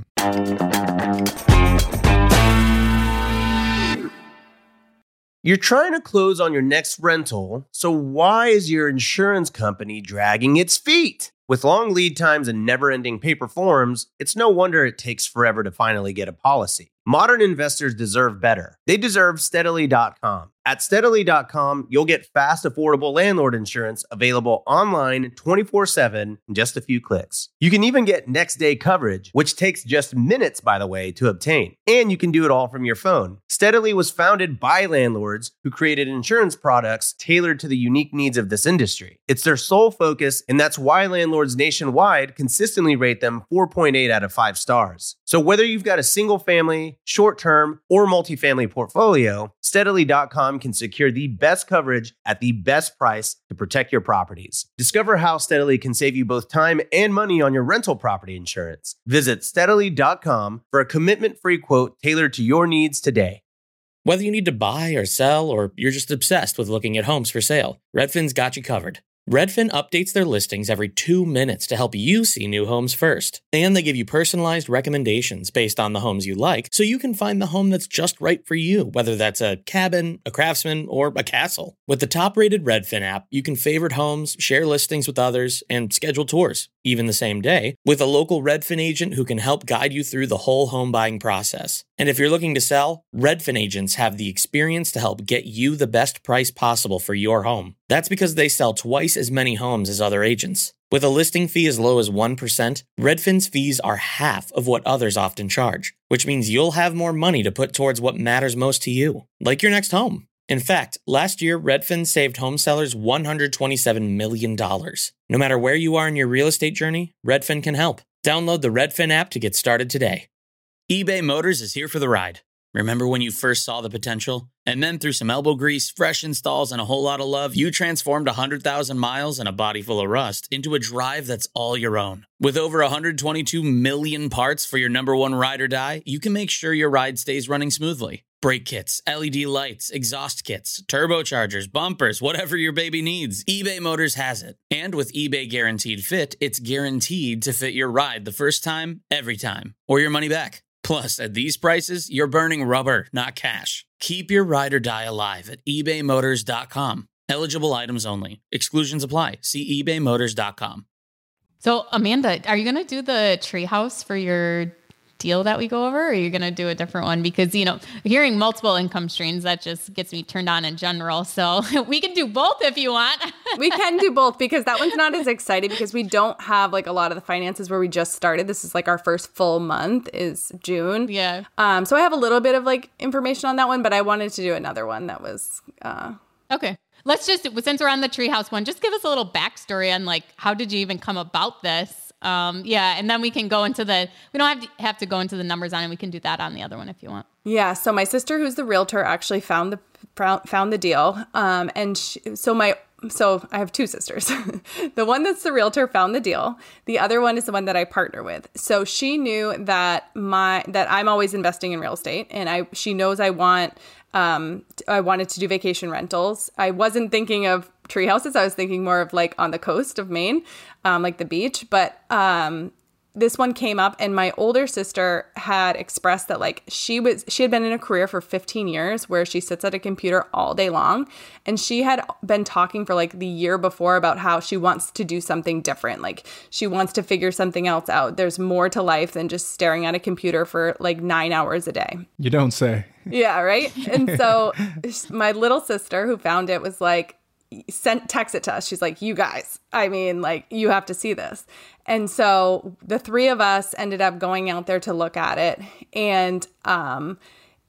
You're trying to close on your next rental, so why is your insurance company dragging its feet? With long lead times and never-ending paper forms, it's no wonder it takes forever to finally get a policy. Modern investors deserve better. They deserve Steadily dot com. At Steadily dot com, you'll get fast, affordable landlord insurance available online twenty-four seven in just a few clicks. You can even get next-day coverage, which takes just minutes, by the way, to obtain. And you can do it all from your phone. Steadily was founded by landlords who created insurance products tailored to the unique needs of this industry. It's their sole focus, and that's why landlords nationwide consistently rate them four point eight out of five stars. So whether you've got a single-family, short-term, or multifamily portfolio, Steadily dot com can secure the best coverage at the best price to protect your properties. Discover how Steadily can save you both time and money on your rental property insurance. Visit Steadily dot com for a commitment-free quote tailored to your needs today. Whether you need to buy or sell, or you're just obsessed with looking at homes for sale, Redfin's got you covered. Redfin updates their listings every two minutes to help you see new homes first. And they give you personalized recommendations based on the homes you like, so you can find the home that's just right for you, whether that's a cabin, a Craftsman, or a castle. With the top-rated Redfin app, you can favorite homes, share listings with others, and schedule tours, even the same day, with a local Redfin agent who can help guide you through the whole home buying process. And if you're looking to sell, Redfin agents have the experience to help get you the best price possible for your home. That's because they sell twice as many homes as other agents. With a listing fee as low as one percent, Redfin's fees are half of what others often charge, which means you'll have more money to put towards what matters most to you, like your next home. In fact, last year, Redfin saved home sellers one hundred twenty-seven million dollars. No matter where you are in your real estate journey, Redfin can help. Download the Redfin app to get started today. eBay Motors is here for the ride. Remember when you first saw the potential? And then through some elbow grease, fresh installs, and a whole lot of love, you transformed one hundred thousand miles and a body full of rust into a drive that's all your own. With over one hundred twenty-two million parts for your number one ride or die, you can make sure your ride stays running smoothly. Brake kits, L E D lights, exhaust kits, turbochargers, bumpers, whatever your baby needs, eBay Motors has it. And with eBay Guaranteed Fit, it's guaranteed to fit your ride the first time, every time, or your money back. Plus, at these prices, you're burning rubber, not cash. Keep your ride or die alive at ebay motors dot com. Eligible items only. Exclusions apply. See ebay motors dot com. So, Amanda, are you going to do the treehouse for your deal that we go over, or are you going to do a different one? Because, you know, hearing multiple income streams, that just gets me turned on in general. So we can do both if you want. We can do both, because that one's not as exciting because we don't have like a lot of the finances where we just started. This is like our first full month is June. Yeah. Um. So I have a little bit of like information on that one, but I wanted to do another one that was. Uh, okay. Let's just, since we're on the treehouse one, just give us a little backstory on like, how did you even come about this? Um, yeah. And then we can go into the, we don't have to, have to go into the numbers on it. We can do that on the other one if you want. Yeah. So my sister, who's the realtor, actually found the, found the deal. Um, and she, so my, so I have two sisters. The one that's the realtor found the deal. The other one is the one that I partner with. So she knew that my, that I'm always investing in real estate, and I, she knows I want, um, I wanted to do vacation rentals. I wasn't thinking of tree houses. I was thinking more of like on the coast of Maine, um, like the beach. But um, this one came up, and my older sister had expressed that like she was, she had been in a career for fifteen years where she sits at a computer all day long. And she had been talking for like the year before about how she wants to do something different. Like she wants to figure something else out. There's more to life than just staring at a computer for like nine hours a day. You don't say. Yeah, right? And so my little sister who found it was like, sent text it to us. She's like, you guys, I mean, like, you have to see this. And so the three of us ended up going out there to look at it. And um,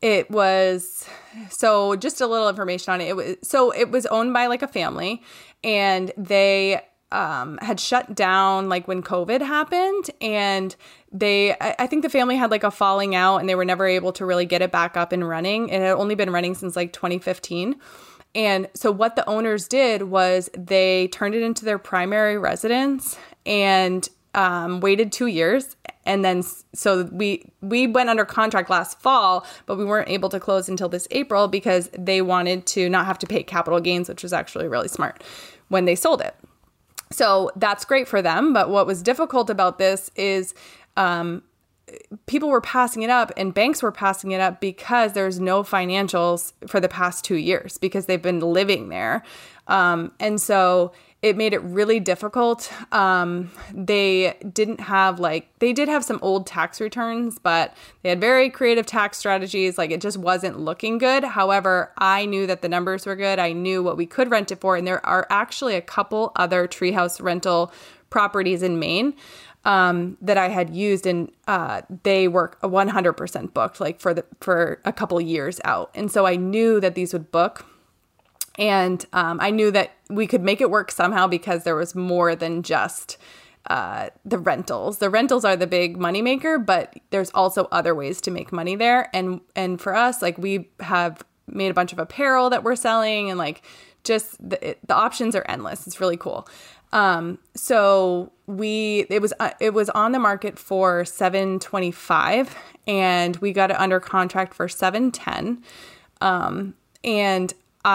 it was, so just a little information on it. It was, so it was owned by like a family, and they um, had shut down like when COVID happened, and they, I, I think the family had like a falling out, and they were never able to really get it back up and running. It had only been running since like twenty fifteen. And so what the owners did was they turned it into their primary residence and um, waited two years. And then so we we went under contract last fall, but we weren't able to close until this April because they wanted to not have to pay capital gains, which was actually really smart when they sold it. So that's great for them. But what was difficult about this is um, people were passing it up, and banks were passing it up because there's no financials for the past two years because they've been living there. Um, and so it made it really difficult. Um, they didn't have like, they did have some old tax returns, but they had very creative tax strategies. Like it just wasn't looking good. However, I knew that the numbers were good. I knew what we could rent it for. And there are actually a couple other treehouse rental properties in Maine um, that I had used, and uh, they were one hundred percent booked like for the, for a couple years out. And so I knew that these would book. And um, I knew that we could make it work somehow because there was more than just uh, the rentals. The rentals are the big moneymaker, but there's also other ways to make money there. And and for us, like we have made a bunch of apparel that we're selling, and like just the, it, the options are endless. It's really cool. Um, so we it was uh, it was on the market for seven twenty-five, and we got it under contract for seven ten. Um, and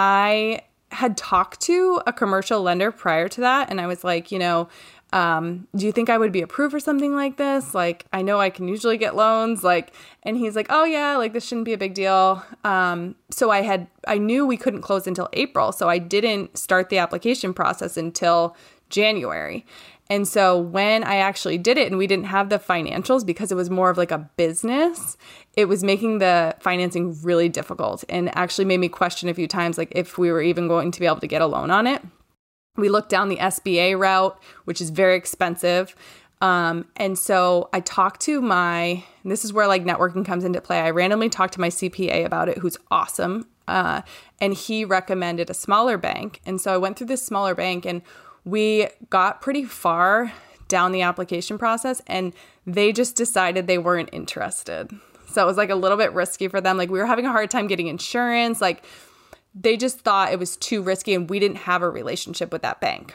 I had talked to a commercial lender prior to that, and I was like, you know, um, do you think I would be approved for something like this? Like, I know I can usually get loans, like, and he's like, oh yeah, like this shouldn't be a big deal. Um, so I had, I knew we couldn't close until April, so I didn't start the application process until January. And so when I actually did it and we didn't have the financials because it was more of like a business, it was making the financing really difficult and actually made me question a few times, like if we were even going to be able to get a loan on it. We looked down the S B A route, which is very expensive. Um, and so I talked to my, and this is where like networking comes into play. I randomly talked to my C P A about it, who's awesome. Uh, and he recommended a smaller bank. And so I went through this smaller bank, and we got pretty far down the application process, and they just decided they weren't interested. So it was like a little bit risky for them. Like we were having a hard time getting insurance. Like they just thought it was too risky, and we didn't have a relationship with that bank.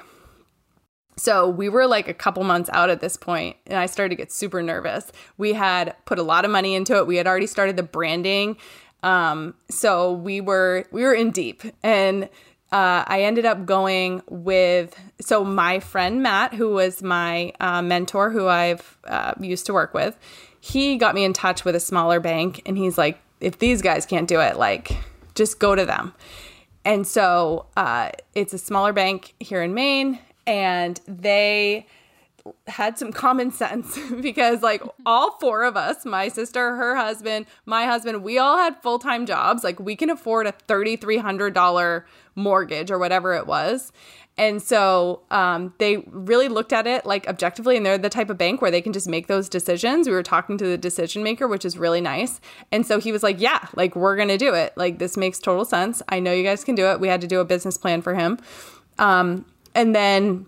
So we were like a couple months out at this point, and I started to get super nervous. We had put a lot of money into it. We had already started the branding. Um, so we were, we were in deep, and Uh, I ended up going with, so my friend Matt, who was my uh, mentor, who I've uh, used to work with, he got me in touch with a smaller bank, and he's like, if these guys can't do it, like, just go to them. And so uh, it's a smaller bank here in Maine, and they had some common sense because like all four of us, my sister, her husband, my husband, we all had full-time jobs. Like we can afford a three thousand three hundred dollars mortgage or whatever it was. And so um, they really looked at it like objectively, and they're the type of bank where they can just make those decisions. We were talking to the decision maker, which is really nice. And so he was like, yeah, like we're going to do it. Like this makes total sense. I know you guys can do it. We had to do a business plan for him. Um, and then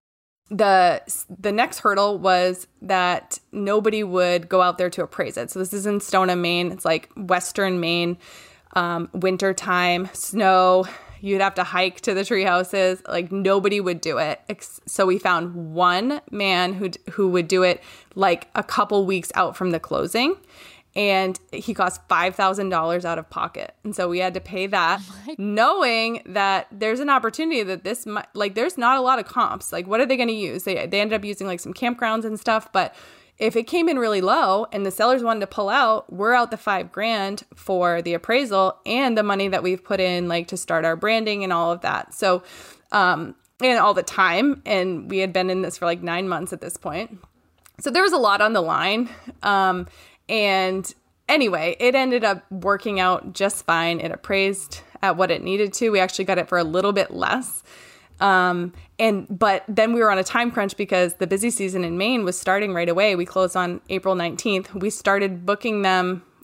The the next hurdle was that nobody would go out there to appraise it. So this is in Stoneham, Maine. It's like Western Maine, um, winter time, snow. You'd have to hike to the tree houses. Like nobody would do it. So we found one man who who would do it like a couple weeks out from the closing. And he cost five thousand dollars out of pocket. And so we had to pay that, oh knowing that there's an opportunity that this might, like, there's not a lot of comps. Like, what are they going to use? They, they ended up using, like, some campgrounds and stuff. But if it came in really low and the sellers wanted to pull out, we're out the five grand for the appraisal and the money that we've put in, like, to start our branding and all of that. So, um, and all the time. And we had been in this for, like, nine months at this point. So there was a lot on the line. Um, And anyway, it ended up working out just fine. It appraised at what it needed to. We actually got it for a little bit less. Um, and but then we were on a time crunch because the busy season in Maine was starting right away. We closed on April nineteenth. We started booking them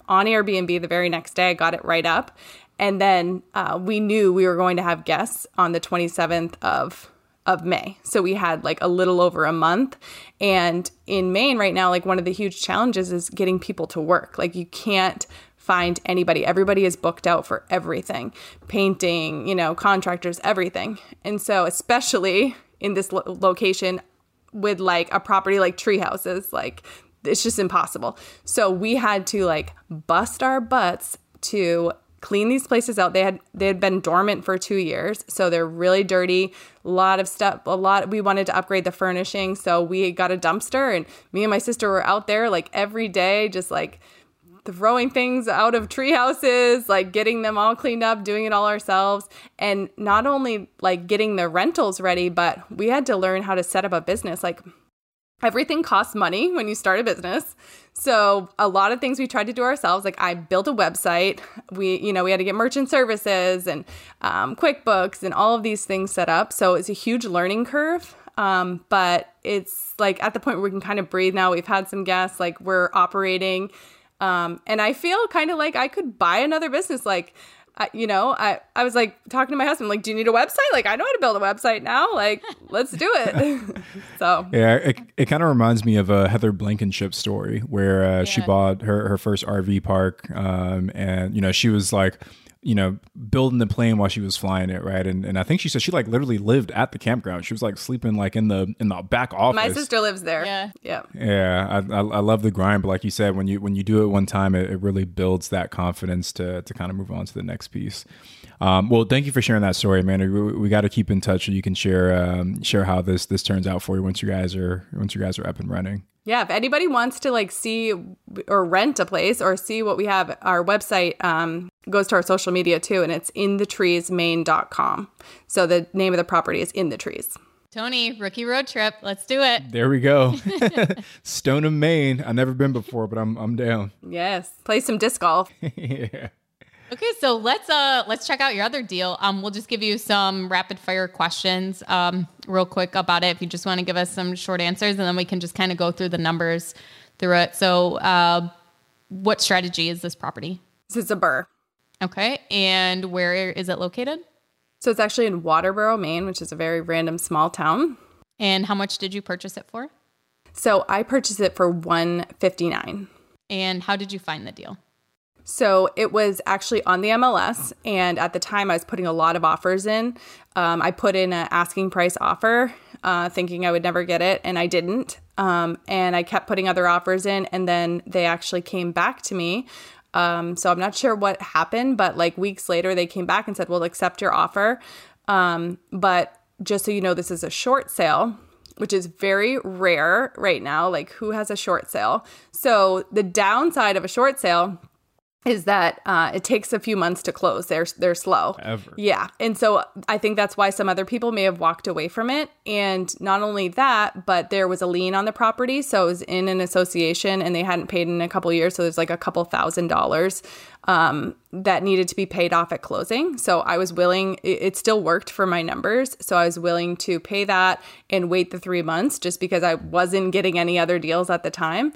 on Airbnb the very next day. I got it right up. And then uh, we knew we were going to have guests on the twenty-seventh of of May. So we had like a little over a month. And in Maine right now, like one of the huge challenges is getting people to work. Like you can't find anybody. Everybody is booked out for everything, painting, you know, contractors, everything. And so especially in this lo- location with like a property like tree houses, like it's just impossible. So we had to like bust our butts to clean these places out. They had they had been dormant for two years, so they're really dirty. A lot of stuff. A lot. We wanted to upgrade the furnishing, so we got a dumpster, and me and my sister were out there like every day, just like throwing things out of tree houses, like getting them all cleaned up, doing it all ourselves, and not only like getting the rentals ready, but we had to learn how to set up a business. Like everything costs money when you start a business. So a lot of things we tried to do ourselves. Like I built a website. We, you know, we had to get merchant services and um, QuickBooks and all of these things set up. So it's a huge learning curve. Um, but it's like at the point where we can kind of breathe now. We've had some guests, like we're operating. Um, and I feel kind of like I could buy another business. Like, I, you know, I, I was like talking to my husband, like, do you need a website? Like, I know how to build a website now. Like, let's do it. So yeah, it, it kind of reminds me of a Heather Blankenship story where uh, yeah. she bought her, her first R V park. Um, and, you know, she was like, you know, building the plane while she was flying it, right? And and I think she said she like literally lived at the campground. She was like sleeping like in the in the back office. My sister lives there. Yeah, yeah, yeah. I, I I love the grind, but like you said, when you when you do it one time, it, it really builds that confidence to to kind of move on to the next piece. Um, well, thank you for sharing that story, Amanda. We, we got to keep in touch so you can share um, share how this this turns out for you once you guys are once you guys are up and running. Yeah, if anybody wants to like see or rent a place or see what we have, our website um, goes to our social media too, and it's in the trees maine dot com. So the name of the property is In the Trees. Tony, rookie road trip. Let's do it. There we go. Stoneham, Maine. I've never been before, but I'm I'm down. Yes, play some disc golf. Yeah. Okay, so let's uh let's check out your other deal. Um, we'll just give you some rapid fire questions, um, real quick about it. If you just want to give us some short answers, and then we can just kind of go through the numbers through it. So, uh, what strategy is this property? This is a burr. Okay, and where is it located? So it's actually in Waterboro, Maine, which is a very random small town. And how much did you purchase it for? So I purchased it for one fifty-nine. And how did you find the deal? So it was actually on the M L S, and at the time I was putting a lot of offers in. Um, I put in an asking price offer, uh, thinking I would never get it, and I didn't. Um, and I kept putting other offers in, and then they actually came back to me. Um, so I'm not sure what happened, but like weeks later they came back and said, we'll accept your offer. Um, but just so you know, this is a short sale, which is very rare right now. Like who has a short sale? So the downside of a short sale is that uh, it takes a few months to close. They're they're slow. Ever. Yeah. And so I think that's why some other people may have walked away from it. And not only that, but there was a lien on the property. So it was in an association and they hadn't paid in a couple of years. So there's like a couple thousand dollars um, that needed to be paid off at closing. So I was willing, it, it still worked for my numbers. So I was willing to pay that and wait the three months just because I wasn't getting any other deals at the time.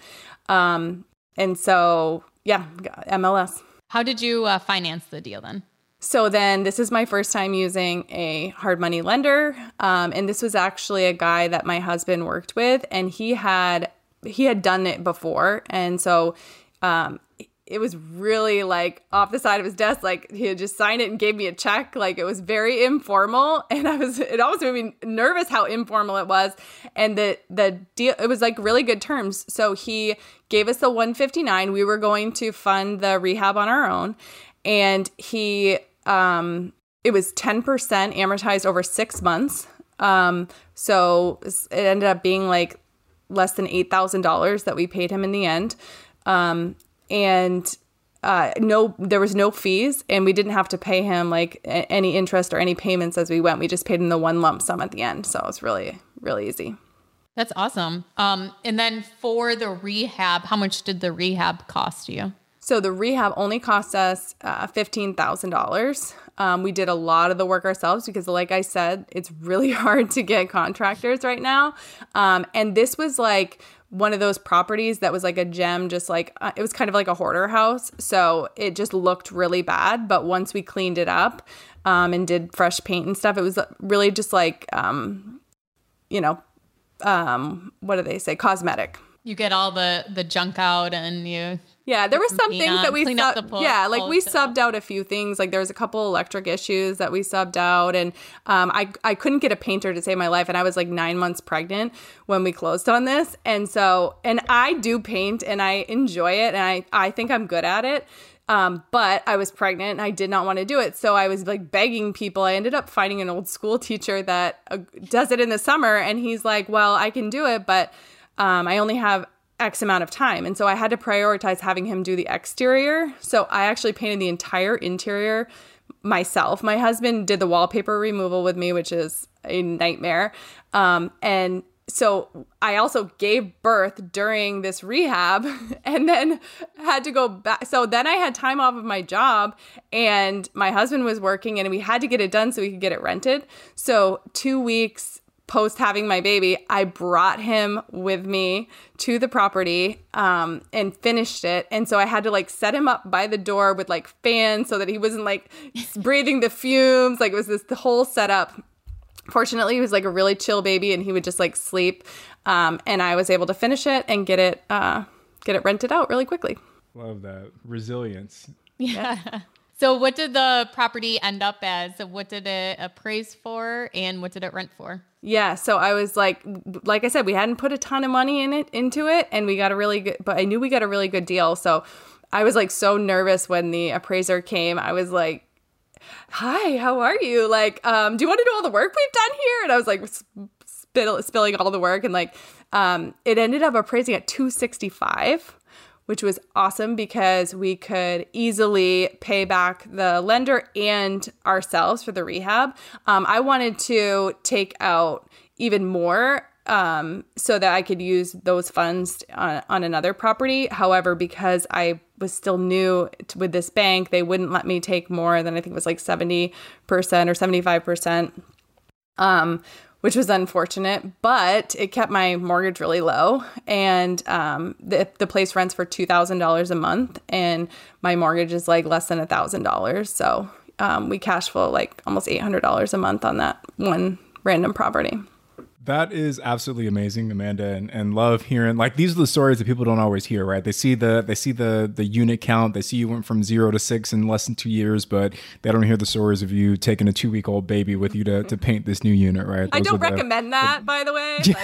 Um, and so... Yeah, M L S. How did you uh, finance the deal then? So then this is my first time using a hard money lender. Um, and this was actually a guy that my husband worked with, and he had he had done it before. And so um, it was really like off the side of his desk, like he had just signed it and gave me a check. Like it was very informal. And I was, it almost made me nervous how informal it was. And the, the deal, it was like really good terms. So he gave us the one fifty-nine. We were going to fund the rehab on our own. And he, um, it was ten percent amortized over six months. Um, so it ended up being like less than eight thousand dollars that we paid him in the end. Um, and, uh, no, there was no fees, and we didn't have to pay him like a- any interest or any payments as we went. We just paid him the one lump sum at the end. So it was really, really easy. That's awesome. Um, and then for the rehab, how much did the rehab cost you? So the rehab only cost us uh, fifteen thousand dollars. Um, we did a lot of the work ourselves because, like I said, it's really hard to get contractors right now. Um, and this was like, one of those properties that was like a gem, just like uh, it was kind of like a hoarder house. So it just looked really bad. But once we cleaned it up um, and did fresh paint and stuff, it was really just like, um, you know, um, what do they say? Cosmetic. You get all the, the junk out and you... Yeah, there were some clean things up, that we clean up sub- the pole- yeah, like we poles, subbed out a few things. Like there was a couple electric issues that we subbed out, and um, I I couldn't get a painter to save my life, and I was like nine months pregnant when we closed on this, and so and I do paint and I enjoy it, and I I think I'm good at it. Um, but I was pregnant and I did not want to do it. So I was like begging people. I ended up finding an old school teacher that uh, does it in the summer, and he's like, well, I can do it, but um, I only have X amount of time. And so I had to prioritize having him do the exterior. So I actually painted the entire interior myself. My husband did the wallpaper removal with me, which is a nightmare. Um, and so I also gave birth during this rehab and then had to go back. So then I had time off of my job and my husband was working and we had to get it done so we could get it rented. So two weeks post having my baby, I brought him with me to the property um, and finished it. And so I had to like set him up by the door with like fans so that he wasn't like breathing the fumes. Like it was this the whole setup. Fortunately, he was like a really chill baby and he would just like sleep. Um, and I was able to finish it and get it uh, get it rented out really quickly. Love that. Resilience. Yeah. So what did the property end up as? What did it appraise for and what did it rent for? Yeah, so I was like, like I said, we hadn't put a ton of money in it into it, and we got a really good, but I knew we got a really good deal. So I was like so nervous when the appraiser came. I was like, hi, how are you? Like, um, do you want to do all the work we've done here? And I was like spit, spilling all the work, and like, um, it ended up appraising at two sixty-five, which was awesome because we could easily pay back the lender and ourselves for the rehab. Um, I wanted to take out even more um, so that I could use those funds on, on another property. However, because I was still new to, with this bank, they wouldn't let me take more than I think it was like seventy percent or seventy-five percent. Um, which was unfortunate, but it kept my mortgage really low. And um, the, the place rents for two thousand dollars a month, and my mortgage is like less than one thousand dollars. So um, we cash flow like almost eight hundred dollars a month on that one random property. That is absolutely amazing, Amanda, and, and love hearing, like, these are the stories that people don't always hear, right? They see the they see the the unit count, they see you went from zero to six in less than two years, but they don't hear the stories of you taking a two week old baby with you to, to paint this new unit, right? Those I don't the, recommend that, the, by the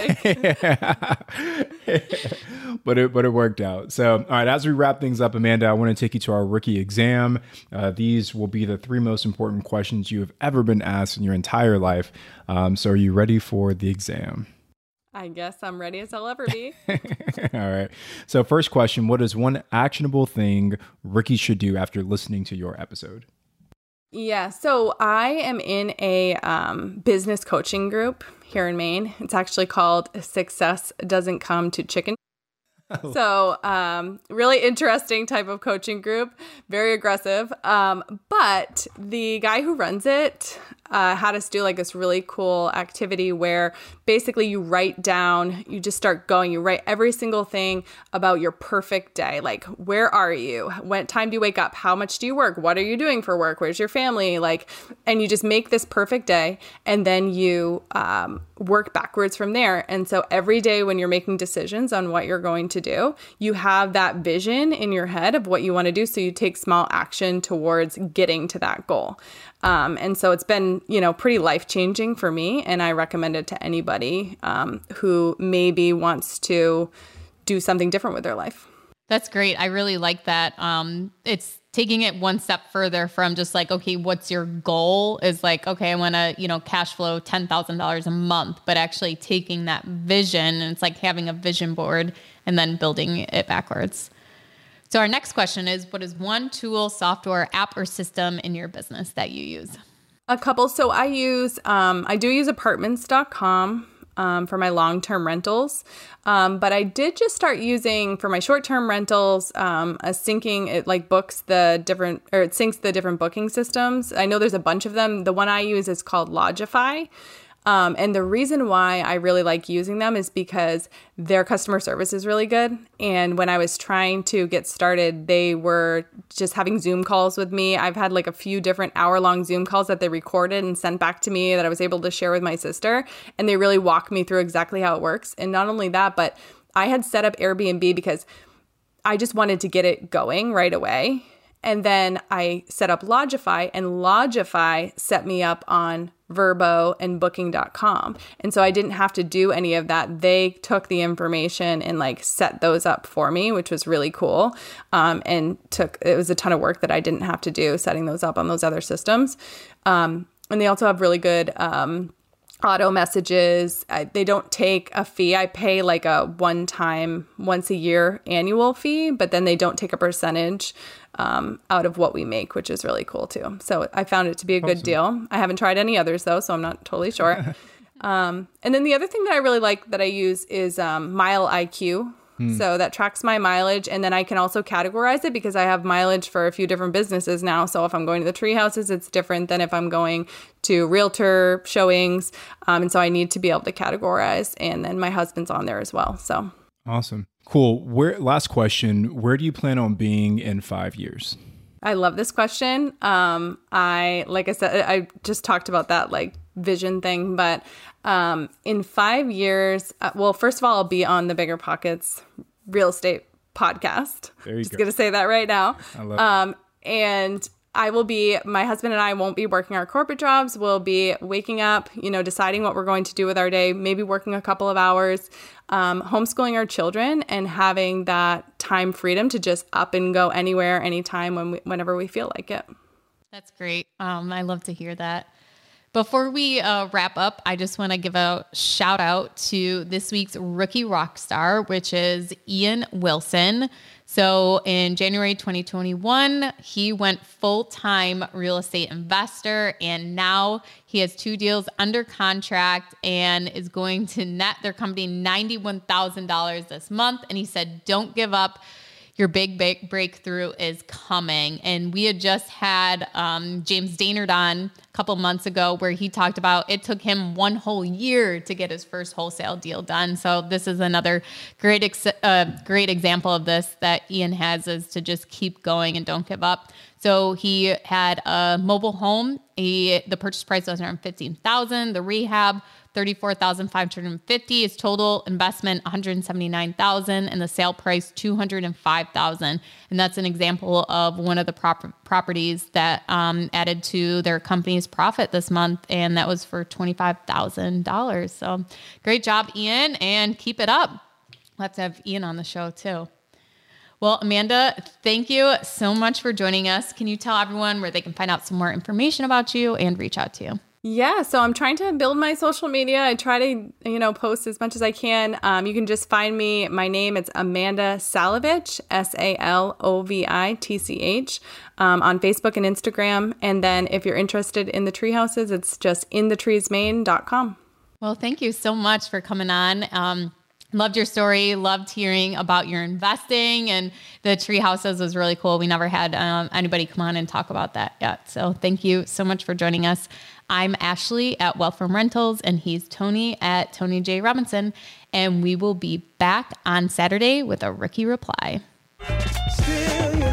way. Like. but it but it worked out. So, all right, as we wrap things up, Amanda, I want to take you to our rookie exam. Uh, these will be the three most important questions you have ever been asked in your entire life. Um, so, are you ready for the exam? Exam. I guess I'm ready as I'll ever be. All right. So first question, what is one actionable thing rookies should do after listening to your episode? Yeah. So I am in a um, business coaching group here in Maine. It's actually called Success Doesn't Come to Chicken. Oh. So um, really interesting type of coaching group, very aggressive. Um, but the guy who runs it uh, had us do like this really cool activity where basically you write down, you just start going, you write every single thing about your perfect day. Like, where are you? What time do you wake up? How much do you work? What are you doing for work? Where's your family? Like, and you just make this perfect day, and then you um, work backwards from there. And so every day when you're making decisions on what you're going to do, you have that vision in your head of what you want to do. So you take small action towards getting to that goal. Um, and so it's been, you know, pretty life-changing for me. And I recommend it to anybody um, who maybe wants to do something different with their life. That's great. I really like that. Um, it's taking it one step further from just like, okay, what's your goal? Is like, okay, I want to, you know, cash flow ten thousand dollars a month, but actually taking that vision, and it's like having a vision board and then building it backwards. So our next question is, what is one tool, software, app, or system in your business that you use? A couple. So I use, um, I do use apartments dot com. Um, for my long-term rentals. Um, but I did just start using, for my short-term rentals, um, a syncing, it like books the different, or it syncs the different booking systems. I know there's a bunch of them. The one I use is called Lodgify. Um, and the reason why I really like using them is because their customer service is really good. And when I was trying to get started, they were just having Zoom calls with me. I've had like a few different hour-long Zoom calls that they recorded and sent back to me that I was able to share with my sister. And they really walked me through exactly how it works. And not only that, but I had set up Airbnb because I just wanted to get it going right away. And then I set up Lodgify, and Lodgify set me up on Vrbo and booking dot com. And so I didn't have to do any of that. They took the information and like set those up for me, which was really cool. Um, and took, it was a ton of work that I didn't have to do setting those up on those other systems. Um, and they also have really good, um, auto messages. I, they don't take a fee. I pay like a one time, once a year annual fee, but then they don't take a percentage um, out of what we make, which is really cool too. So I found it to be a good Awesome. deal. I haven't tried any others though, so I'm not totally sure. um, and then the other thing that I really like that I use is um, Mile I Q. So that tracks my mileage, and then I can also categorize it because I have mileage for a few different businesses now. So if I'm going to the tree houses, it's different than if I'm going to realtor showings. Um, and so I need to be able to categorize, and then my husband's on there as well. So Awesome. Cool. Where, last question. Where do you plan on being in five years? I love this question. Um, I, like I said, I just talked about that like vision thing, but um, in five years, uh, well, first of all, I'll be on the Bigger Pockets real estate podcast. There you just go. going to say that right now. I love Um, and I will be, my husband and I won't be working our corporate jobs. We'll be waking up, you know, deciding what we're going to do with our day, maybe working a couple of hours, um, homeschooling our children, and having that time freedom to just up and go anywhere, anytime, when we, whenever we feel like it. That's great. Um, I love to hear that. Before we uh, wrap up, I just want to give a shout out to this week's Rookie Rockstar, which is Ian Wilson. So in January twenty twenty-one, he went full-time real estate investor, and now he has two deals under contract and is going to net their company ninety-one thousand dollars this month. And he said, don't give up. Your big, big breakthrough is coming. And we had just had um, James Daynard on a couple months ago where he talked about it took him one whole year to get his first wholesale deal done. So this is another great, ex- uh, great example of this that Ian has, is to just keep going and don't give up. So he had a mobile home. He, the purchase price was one hundred fifteen thousand dollars. The rehab, thirty-four thousand five hundred fifty dollars. His total investment, one hundred seventy-nine thousand dollars, and the sale price, two hundred five thousand dollars. And that's an example of one of the prop- properties that um, added to their company's profit this month, and that was for twenty-five thousand dollars. So great job, Ian, and keep it up. Let's have Ian on the show too. Well, Amanda, thank you so much for joining us. Can you tell everyone where they can find out some more information about you and reach out to you? Yeah, so I'm trying to build my social media. I try to, you know, post as much as I can. Um, you can just find me. My name, it's Amanda Salovich, S A L O V I T C H, um, on Facebook and Instagram. And then if you're interested in the tree houses, it's just in the trees maine dot com. Well, thank you so much for coming on. Um, Loved your story. Loved hearing about your investing, and the tree houses was really cool. We never had um, anybody come on and talk about that yet. So thank you so much for joining us. I'm Ashley at Wealth from Rentals, and he's Tony at Tony J. Robinson. And we will be back on Saturday with a rookie reply. Still you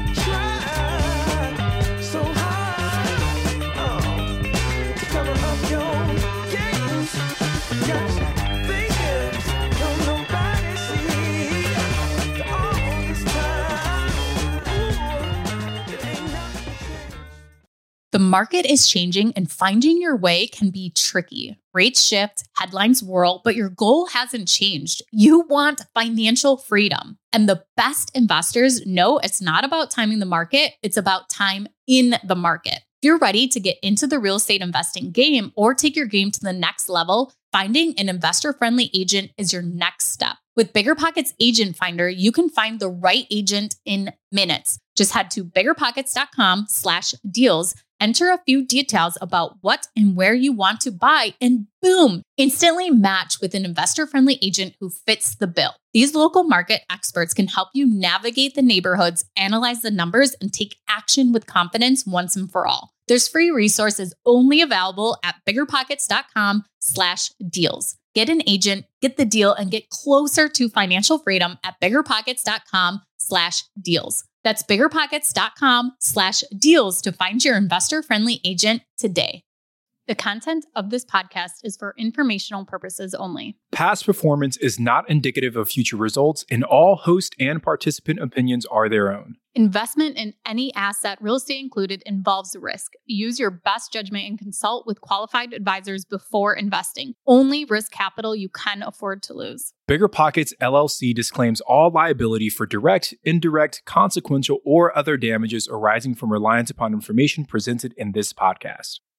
try so hard, oh, cover up your games. Got you thinking, don't nobody see all this time. Ooh, it ain't nothing changed. The market is changing, and finding your way can be tricky. Rates shift, headlines whirl, but your goal hasn't changed. You want financial freedom. And the best investors know it's not about timing the market, it's about time in the market. If you're ready to get into the real estate investing game or take your game to the next level, finding an investor-friendly agent is your next step. With BiggerPockets Agent Finder, you can find the right agent in minutes. Just head to biggerpockets.com slash deals, enter a few details about what and where you want to buy, and boom, instantly match with an investor-friendly agent who fits the bill. These local market experts can help you navigate the neighborhoods, analyze the numbers, and take action with confidence once and for all. There's free resources only available at biggerpockets.com slash deals. Get an agent, get the deal, and get closer to financial freedom at biggerpockets.com slash deals. That's biggerpockets.com slash deals to find your investor-friendly agent today. The content of this podcast is for informational purposes only. Past performance is not indicative of future results, and all host and participant opinions are their own. Investment in any asset, real estate included, involves risk. Use your best judgment and consult with qualified advisors before investing. Only risk capital you can afford to lose. BiggerPockets L L C disclaims all liability for direct, indirect, consequential, or other damages arising from reliance upon information presented in this podcast.